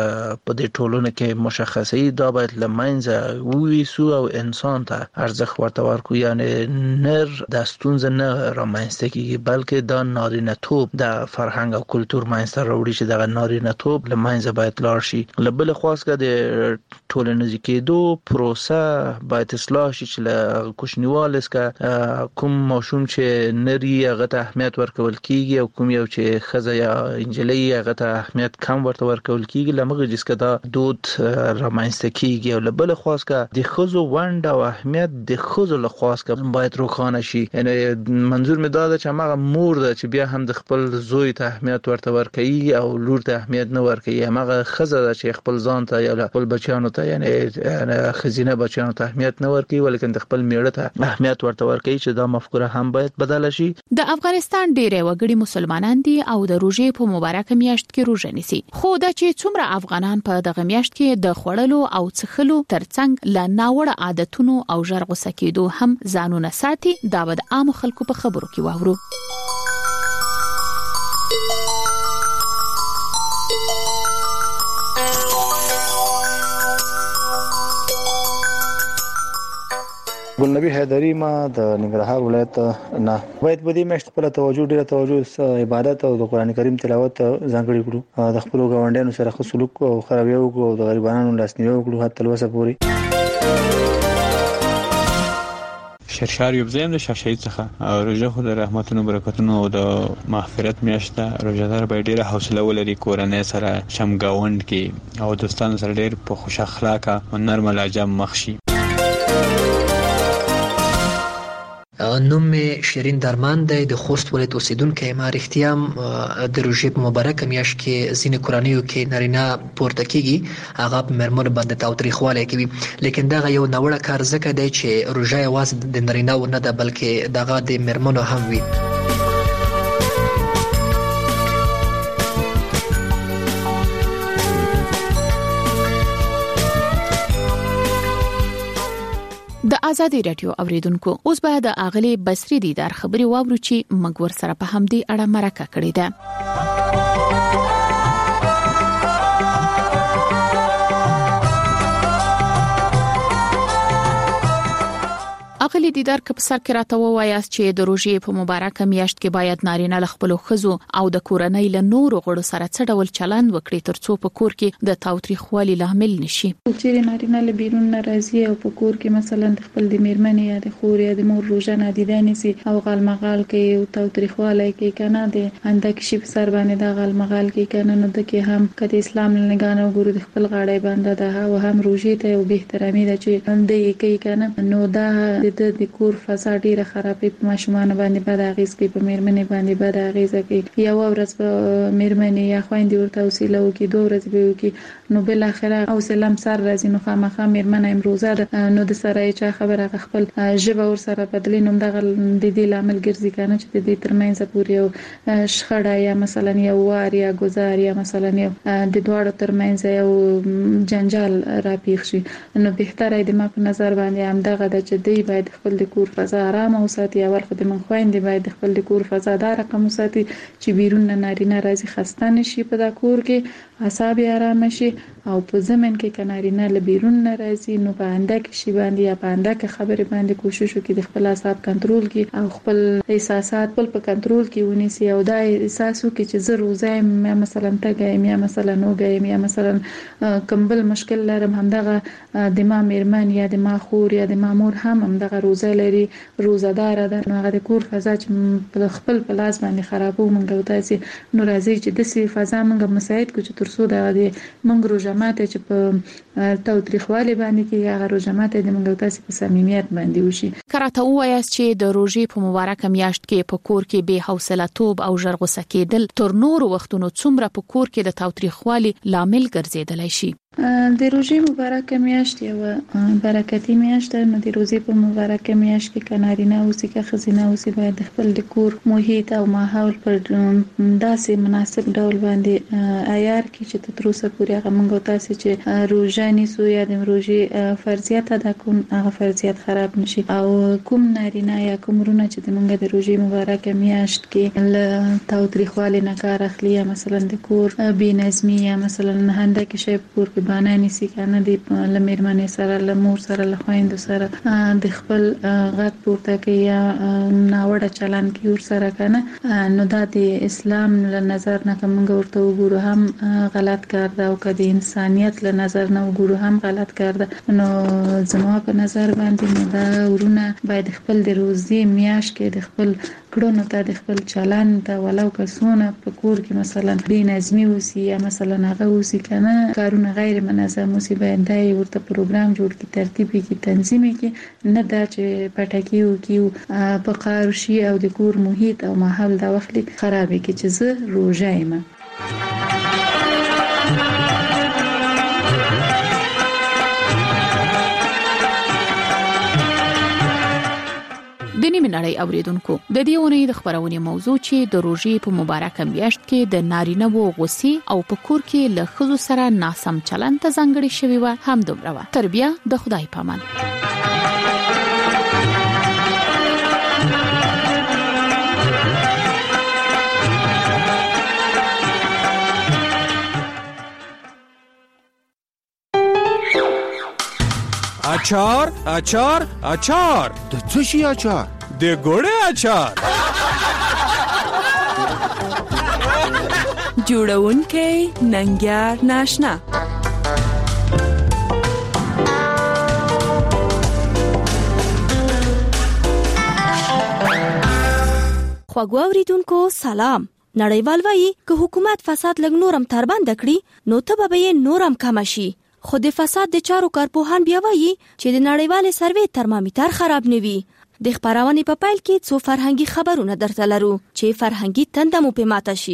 په دې ټولنه کې مشخصي دا باید لمنځه وویسو او انسان ته ارزښت ورته ورکو. یعنی نر د ستونزه نه رامنځته کیږي بلکې دا نارینتوب د فرهنګ او کلچر منځته راوړي چې دا نارینتوب لمنځه باید لاړ شي. لبل خاصه د ټولنیز کېدو پروسه باید اصلاح شي چې له کوچنیوال څخه کوم ماشوم چې نری هغه ته اهمیت ورکول کیږي او کوم یو چې خزه یا انجلۍ هغه ته اهمیت کم ورته ورکول کیږي لمغه جسکه دا دود رامنځته کیږي. او لبل خاصه د خزو وند او اهمیت د خزو له خاصه باید روښانه شي. یعنی منظور می دا ده چې هغه مور ده چې بیا هم د خپل زوی ته اهمیت ورته ورکوي او لور ته اهمیت نه ورکوي. هغه خزه ده چې خپل ځان ته یا خپل بچیانو ته یعنی خزینه بچیانو ته اهمیت نه ورکوي ولیکن د خپل میړه ته اهمیت ورته ورکوي چې دا مفکوره هم باید بدل شي. د افغانستان ډېر وګړي مسلمانان دي او د روزې په مبارکه میاشت کې روزه نیسي. خو دا چې څومره افغانان په دغه میاشت کې د خوړلو او څښلو ترڅنګ له ناوړه عادتونو او ژر غوسه کېدو هم ځانونه ساتي دا به د عام خلکو په خبرو کې واورو. ګلنبي حیدری ما د ننګرهار ولایت نه باید په دې میاشت په ډیره توجه عبادت او د قران کریم تلاوت ځانګړي کړو، د خپل ګاونډیانو سره ښه سلوک او خرابي وکړو او د غریبانو لاسنیوي وکړو حتی تلوسه پوري. شرشار یو ځای د شاشید څخه او روزه خو د رحمتونو برکتونو او د مغفرت میاشت روزدار به ډیره حوصله ولري کورنۍ سره شمګاوند کې او دوستانو سره ډیر په خوش اخلاقه او نرم لهجه مخ شي. نوم می شیرین درمان دی د خوست ولایت اوسیدونکو یم. رښتیا د روژې په مبارکه میاشت کې ځینې کورنیو کې نارینه پورته کیږي هغه په مرمنو باندې تاوتریخوالی کوي، لیکن دغه یو ناوړه کار ځکه دی چې روژه یوازې د نارینه‌و نه ده بلکې دغه د مرمنو هم وي. د آزادي رادیو اوریدونکو اوس باید د اغلی بصری دیدار خبري واورو چې مګور سره په همدې اړه مرکه کړې ده. اغلی دیدار که په سر کې راته ووایاست چې د روژې په مبارکه میاشت کې باید نارینه له خپلو ښځو او د کورنۍ له نورو غړو سره څه ډول چلند وکړي ترڅو په کور کې د تاوتریخوالي لامل نشي. چې نارینه له بیرون ناراضي او په کور کې مثلا د خپل د میرمنې یا د خور یا د مور روژه نادیده نیسي او غالمغال کوي او تاوتریخوالی کوي کنه د اندک شي په سر باندې د غالمغال کوي کنه نو د کې هم کله اسلام نه غانو ګورو د خپل غاړې باندې ده او هم روژې ته او به احترامي ده چې هم دې کوي کنه نو دا چې د کور فضا ډیره خرابې په ماشومان باندې بد اغیز کوي په میرمنې باندې بد اغیز کوي یو ورځ په میرمنې یا خويندې ورته وسیله وکي 2 ورځې به وکي نو بل اخره او سلام سر راځي نو خامخا میرمنې امروزه ده نو د سره چې خبره خپل ژبه ور سره بدلی نو دغه د دې لامل ګرځي کنه چې د دې ترمنځ پورې یو شخړه یا مثلا یو وار یا گزار یا مثلا یو د دوړو ترمنځ یو جنجال راپیښ شي نو بهتره د ما په نظر باندې هم دغه د چې دی باید خپل د کور فضا آرامه وساتي اول خو د من خويندې باید خپل د کور فضا د رقم وساتي چې بیرون نارینه راځي خسته نشي په دا کور کې اعصاب آرام شي او په زمن کې کنارینه ل بیرون ناراضي نو په انده کې شی باندې یا په انده کې خبرې باندې کوشش وکړي د خپل اعصاب کنټرول کړي او خپل احساسات په کنټرول کې ونیسي او دا احساس وکړي چې زه روزایم مثلا تګایم یا مثلا نوګایم یا مثلا کمبل مشکل لرم همدغه د ما میرمن یا د ما خور یا د ما مور هم دغه روزه لري روزدار ده نو هغه د کور فضا چې خپل پلاس باندې خرابو مونږ تاسو نو راځي چې د سی فضا مونږ مساعد کو چې ترسو د مونږ روزمات چې په تاوتریخوالي باندې کې هغه روزمات د مونږ تاسو په صمیمیت باندې وشي کراته وایي چې د روزې په مبارکه میاشت کې په کور کې به حوصله توب او ژرغوسه کېدل تر نور وختونو څومره په کور کې د تاوتریخوالي لامل ګرځیدلی شي د روزې مبارکه میاشت یو برکتی میاشت ده نو د روزې په مبارکه میاشت کې کنارینه اوسې که خزینه اوسې باید خپل د کور محیط او ماحول پر داسې مناسب ډول باندې عیار کې چې تر اوسه پورې هغه مونږ تاسو چې روزه نیسو یا د روزې فرضیت ادا کوم هغه فرضیت خراب نشي او کوم نارینه یا کوم رونه چې د مونږ د روزې مبارکه میاشت کې ل تاوتریخوالي نه کار اخلي یا مثلا د کور بې نظمي یا مثلا هنده کې شی کور بانه نسی کنه د لمیرمنې سره لمور سره لخويند سره د خپل غږ پورته کوي یا ناوړه چلن کوي ور سره کنه نو د اسلام له نظر نه کوم ورته وګورو هم غلط کار ده او کدي انسانيت له نظر نه وګورو هم غلط کار ده نو زما په نظر باندې نو دا ورونه باید خپل د روزي میاش کې د خپل کړونو ته د خپل چلن ته ولو کسونه په کور کې مثلا بې نظمي وسی یا مثلا هغه وسی کنه کارونه غیر منظم وسی باید دای ورته پروګرام جوړ کی ترتیب کی تنظیم کی نه دا چې پټکیو کیو په قارشي او د کور محیط او ماحول دا وخت خراب کی چې زه روزه یم د نیمه نړۍ اوریدونکو د دې اونۍ د خبرونې موضوع چې د روزې په مبارکه میاشت کې د نارینه وو غوسې او په کور کې له ښځو سره ناسم چلند ته ځانګړې شوی و هم دومره و تر بیا د خدای پامان اچار اچار اچار د څه شي اچار د ګوړې اچار جوړونکې ننګیار ناشنا خواږه اوریدونکو سلام نړیوال وایي که حکومت فساد لګ نورم تر باندې کړي نو ته به یې نورم کم شي خو د فساد د چارو کارپوهان بیا وایي چې د نړیوال سروې ترمامیټر خراب نوي د خبرونې په پایل کې څو فرهنګي خبرونه درته لرو چې فرهنګي تنده مو په ماته شي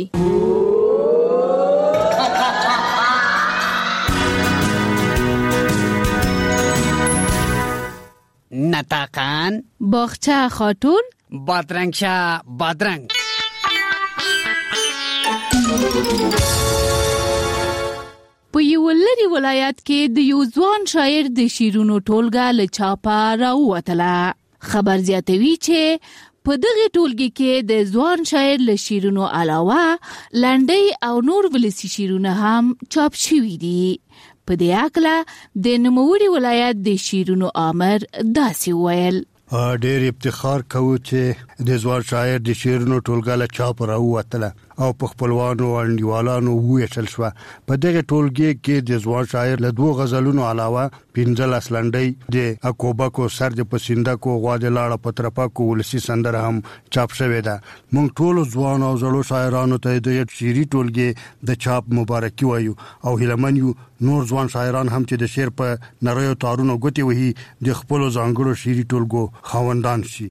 نتاقان باغچه خاتون بادرنگ شاه بادرنگ په یو لري ولایت کې د یو ځوان شاعر د شیرونو ټولګه له چاپه راووتله خبر زیاتوي چې په دغه ټولګه کې د ځوان شاعر له شیرونو علاوه لنډۍ او نور ولسی شیرونه هم چاپ شوي دي په دې اړه د نوموړي ولایت د شیرونو امر داسې ویل ډېر افتخار کوو چې د ځوان شاعر د شیرونو ټولګه له چاپ راووتله او په خپلوانو او انډیوالانو وېشل شو. په دغه ټولګي کې د ځوان شاعر له 2 غزلونو علاوه 15 لنډۍ د اکوبا کو سر د پسینده کو غوا د لاړه پترپا کو ولسی سندره هم چاپ شوې ده. موږ ټول ځوان او زړو شاعرانو ته د شعري ټولګي د چاپ مبارکي وایو او هیلمن یو نور ځوان شاعران هم چې د شعر په نریو تارونو ګوتې وهي د خپل ځانګړو شعري ټولګو خاوندان شي.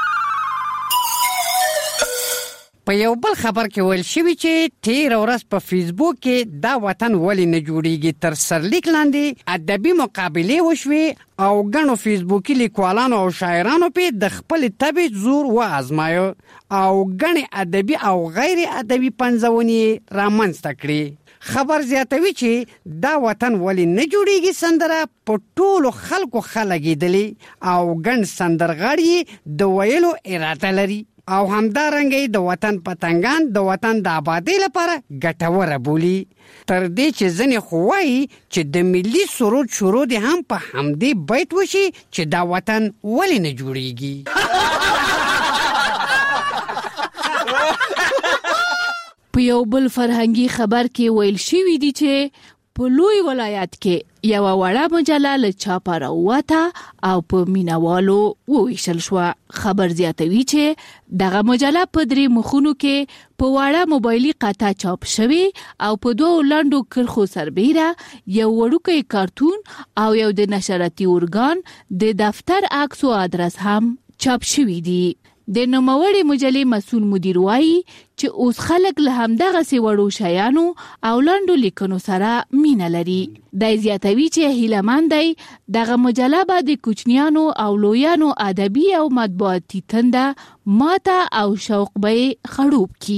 په یو بل خبر کې ویل شوی چې تیر ورځ په فیسبوک کې دا وطن ولې نه جوړیږي تر سرلیک لاندې ادبي مقابله وشوه او غنو فیسبوکي لیکوالانو او شاعرانو په د خپل طبع زور و آزمایو او غني ادبي او غیر ادبي پنځونی رامنځته کړي. خبر زیاتوي چې دا وطن ولې نه جوړیږي سندره په ټولو خلکو خلګیدلې او ګڼ سندرغاړي د ویلو اراده لري او همدارنګه د وطن پتنګان د وطن د آبادی لپاره ګټور بولی. تر دې چې ځنې خوایي چې د ملي سرود شروع دي هم په همدې بیت وشي چې دا وطن ولې نه جوړیږي. په یو بل فرهنګي خبر کې ویل شوی دی چې په لوی ولایت کې یو وړه مجله له چاپه راووته او په مینوالو وویشل شو. خبر زیاتوي چې دغه مجله په 3 مخونو کې په وړه موبایلي قطعه چاپ شوی او په 2 لنډو کرښو سربیره یو وړوکی کارتون او یو د نشراتي ارګان د دفتر عکس او ادرس هم چاپ شوی دی. د نوموړې مجلې مسؤل مدیر وایي چې اوس خلک له همدغه سي وړو شیانو او لنډو لیکنو سره مینه لري. د زیاتوي چې هیلمان دی دغه مجله به د کوچنیانو او لویانو ادبي او مطبوعاتي تنده ماته او شوق به خړوب کی.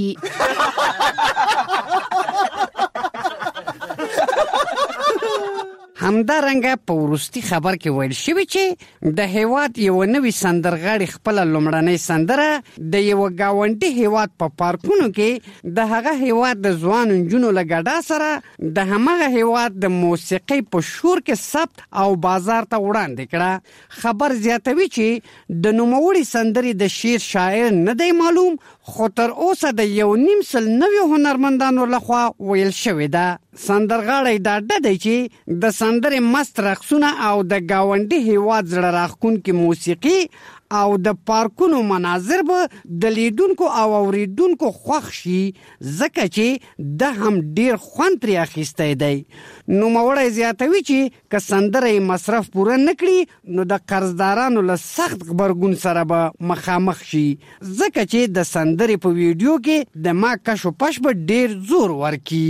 همدارنګه په ورستي خبر کې ویل شوی چې د هیواد یو نوې سندرغاړي خپل لومړنۍ سندره د یو گاونډي هیواد په پارکونو کې د هغه هیواد د ځوان نجونو لګډا سره د همغه هیواد د موسیقي په شور کې ثبت او بازار ته وړاندې کړه. خبر زیاتوي چې د نوموړي سندرې د شعر شاعر نه دی معلوم خو تر اوسه د 1.5 نوي هنرمندانو لخوا ویل شوی ده. سندرغاړي دا ډډه چې د سندرې مست رقصونه او د گاونډي هیواد زړه راښکونکي موسیقي او د پارکونو مناظر به د لیدونکو او اوریدونکو خوښ شي ځکه چې د هم ډیر خوند ترې اخیستی دی. نوموړی زیاتوي چې که سندره مصرف پوره نکړي نو د قرضدارانو له سخت غبرګون سره به مخامخ شي ځکه چې د سندرې په ویډیو کې د ما کش و پش به ډیر زور ورکي.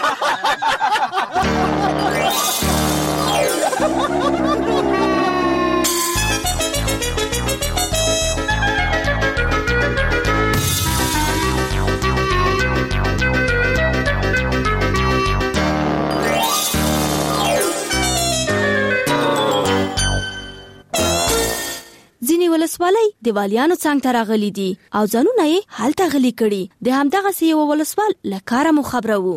ځینې ولسوالۍ د والیانو څنګ ته راغلي دي او ځانونه یې هلته غلي کړي. د همدغسې یو ولسوال له کاره مو خبره وو.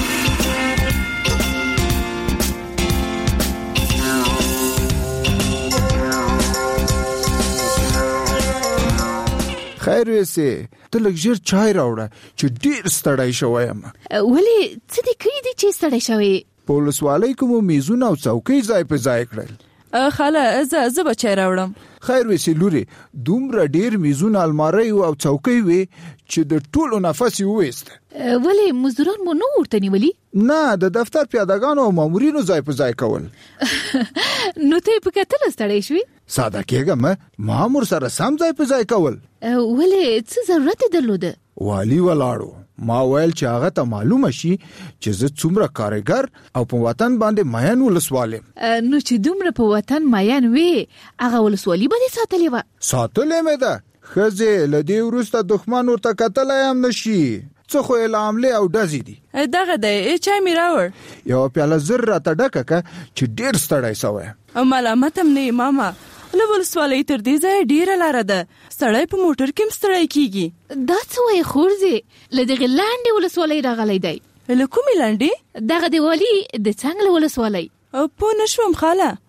خیر وسه ته لږ ژر چای راوړه چې ډیر ستړی شوی یم. ولې څه دې کړي دي چې ستړی شوی؟ په ولسوالۍ کې مو میزونه او څوکۍ ځای په ځای کړل. خاله زه به چای راوړم. خیر وسه لوري دومره ډیر میزونه الماری او څوکۍ وي چې د ټولو نفس یې وېست. ولې مزدوران مو نو ورته نیولي؟ نه د دفتر پیادهګانو او مامورینو ځای په ځای کول. نو ته په کتل ستړی شوی؟ ساده کېږم مامور سره سم ځای په ځای کول. ولې څه ضرورت درلوده؟ والی ولاړو ما ویل چې هغه ته معلومه شي چې زه څومره کارګر او په وطن باندې ماین ولسوالم. نو چې دومره په وطن ماین وي هغه ولسوالي باندې ساتلې و؟ ساتلې مې ده. ښځې له دې وروسته دښمن ورته کتلی هم نشي. څه خو یې له حملې او ډزې دي. دغه دی چای مې راوړ. یوه پیاله زر راته ډکه که چې ډېر ستړی سوی. ملامت هم نه ماما له ولسوالۍ تر دې ځایه ډیره لاره ده. سړی په موټر کې هم ستړی کیږي. دا څه وایې خورځې؟ له دغې لاندې ولسوالۍ راغلی دی. له کومې لاندې؟ دغه د والي د څنګ له ولسوالۍ. پوه نه شوم خاله.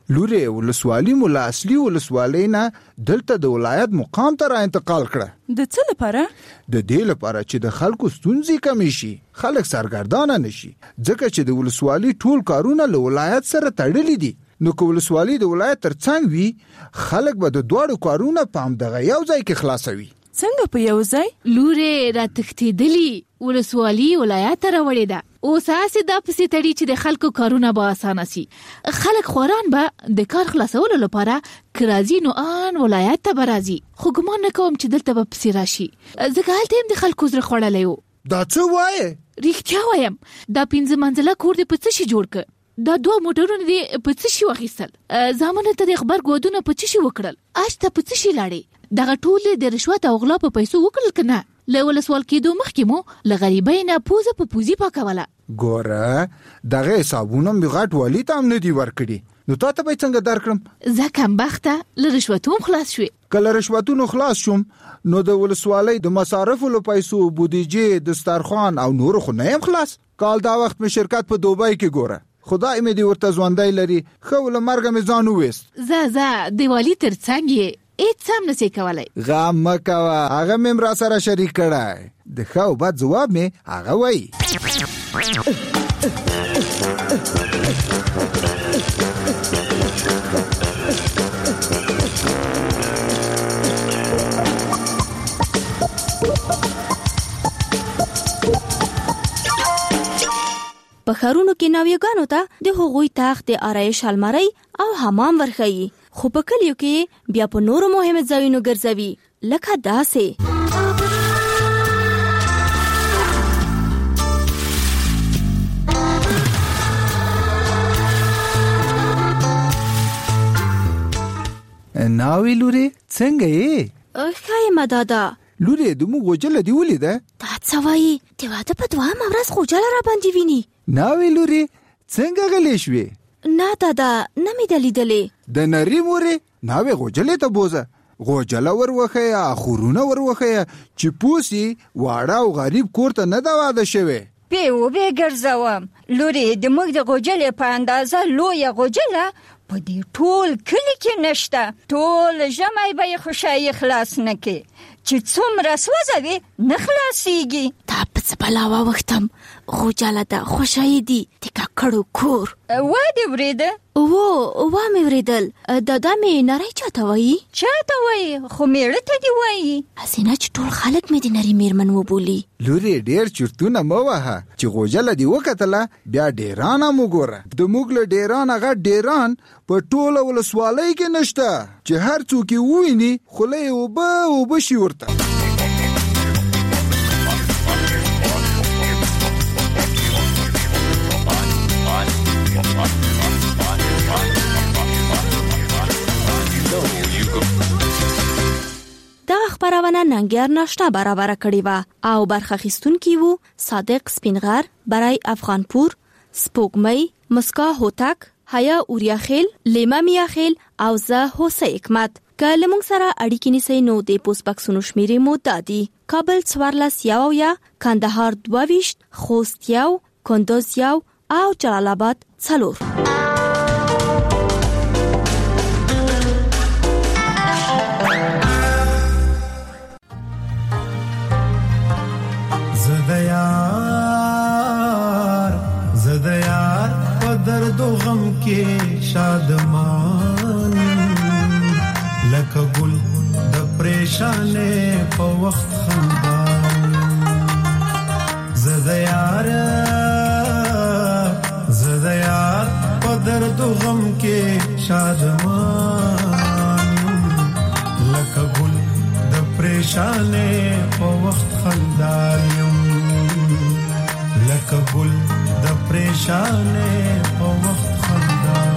لوري ولسوالي مولا اصلي ولسوالي نه دلته د ولایت مقام ته را انتقال کړه. د څه لپاره؟ د دې لپاره چې د خلکو ستونزې کم شي، خلک سرګردانه نشي، ځکه چې د ولسوالي ټول کارونه له ولایت سره تړلي دي. نو که ولسوالي د ولایت ترڅنګ وي، خلک به د دواړو کارونه په همدغه یو ځای کې خلاصوي. څنګه په یو ځای؟ لوري را تختیدلی ولسوالي ولایت ته راوړې ده. اوس اساسي دا پسې تړي چې د خلکو کارونه به اسانه سي. خلک خوران به د کار خلاصولو لپاره کرازي نو ان ولایت ته برازي. خو ګمان نه کوم چې دلته به پسې راشي، ځکه هلته هم د خلکو زړه خوړلی وو. دا څه وایې؟ رښتیا وایم، دا 5 منزله کور دې په څه شي جوړ کړ؟ دا 2 موټرونه دې په څه شي واخیستل؟ زامنو ته د خبر ګودونه په څه شي وکړل؟ اش ته په څه شي لاړې؟ دغه ټول د رشوت او غلا په پیسو وکړل کنه؟ له ولسوال کېدو مخکې مو له غریبۍ نه پوزه په پوزي پاکوله. ګوره دغه حسابونه مې غټ والي ته هم نه دي ورکړي، نو تا ته به څنګه درکړم؟ زه کمبخته له رشوتونو خلاص شوې. کله رشوتونو خلاص شوم نو د ولسوالۍ د مصارفو له پیسو، بودیجې، دسترخوان او نور خو نه یم خلاص. کال دا وخت مې شرکت په دوبۍ کې ګوره، خدای مې دې ورته ژوندی لري، خو له مرګه مې ځان وویست. زه دیوالي ترڅنګ یې هیڅ هم نشي کولای. غم مه کوه، هغه مې را سره شریک کړی. د ښه او بد ځواب مې هغه وایي. په ښارونو کې ناویګانو ته د هغوی تخت، د آرایش المارۍ او حمام ورښیي، خو په کلیو کې بیا په نورو مهمو ځایونو ګرځوي، لکه داسې. ناوی لوري څنګه یې؟ ښه یم دادا. لوري د موږ غوجله دی ولیده؟ دا څه وایي؟ د واده په 2مه ورځ غوجله را باندې ویني. ناوی لوري څنګه غلې شوې؟ نه دادا، نه مې ده لیدلې. د نری مورې ناوی غوجلې ته بوزه، غوجله وروخیه، خورونه وروخیه چې پوسی واړه او غریب کور ته نه دا واده شوی. به ګرځوم لوري، د موږ د غوجلې په اندازه لویه غوجله په دې ټول کلی کې نشته. ټول ژمی به یې خوشایي خلاص نه کې، چې څومره سوځوي نه خلاصیږي. دا په څه بلا واوښتم، غوجله ده، خوشایي دي، د ککړو کور. وا دې ورېده؟ وا مې ورېدل. دادا مې نری چاته وایي؟ چاته وایي؟ خو میړه ته دې وایي. هسې نه چې ټول خلک مې د نري میرمن وبولي. لوري ډېر چرتونه مه وهه، چې غوجله دې وکتله بیا ډېران هم وګوره. د موږ له ډېران هغه ډېران په ټوله ولسوالۍ کې نشته، چې هر څوک یې وویني خوله یې اوبه شي ورته. دا خبرونه ننګیار ناشنا برابر کړی و او برخه اخیستونکي وو صادق سپینغر برای افغانپور، سپوږمۍ، مسکا هوتک، حیا اوریاخیل، لیما میاخیل او زه هوسه حکمت. که لمونږ سره اړیکې نیسئ نو د پوسټ باکسونو شمیرې مو دادي: کابل 14 کندهار 22 خوست 1 کندوز 1 او جلال آباد 4. زدیار په درد و غم کې شادمان، لکه ګل د پریشانې په وخت خندان. زدیار په درد و غم کې شادمان، لکه ګل د پریشانې په وخت خندان، لکه ګل د پریشانې په وخت خندان.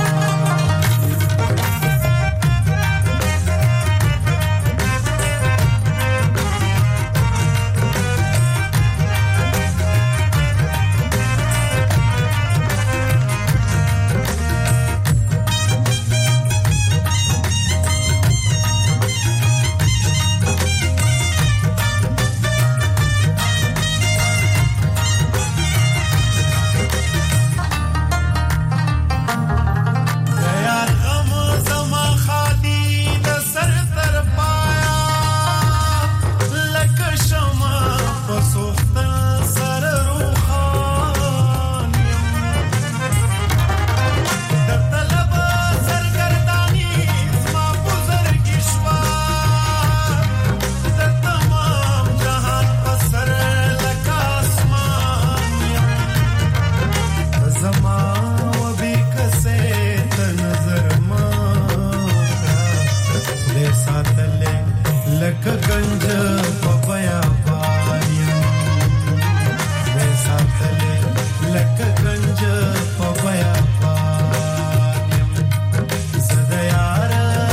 لکه گنج په بیابان یم مې ساتلې لکه گنج په بیابان یم زه د یار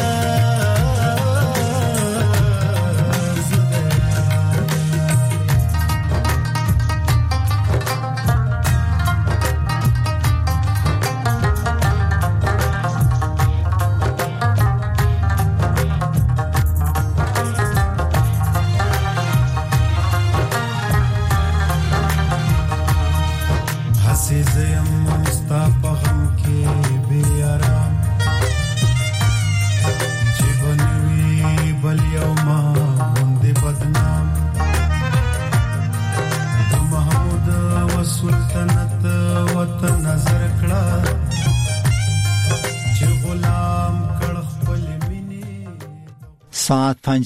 زیم ستا په غم کې بې آرام چې بنوي بل یو ما غوندې بدنام د محمود و سلطنت ورته نظر کړه چې غلام کړ خپل مینې ساعت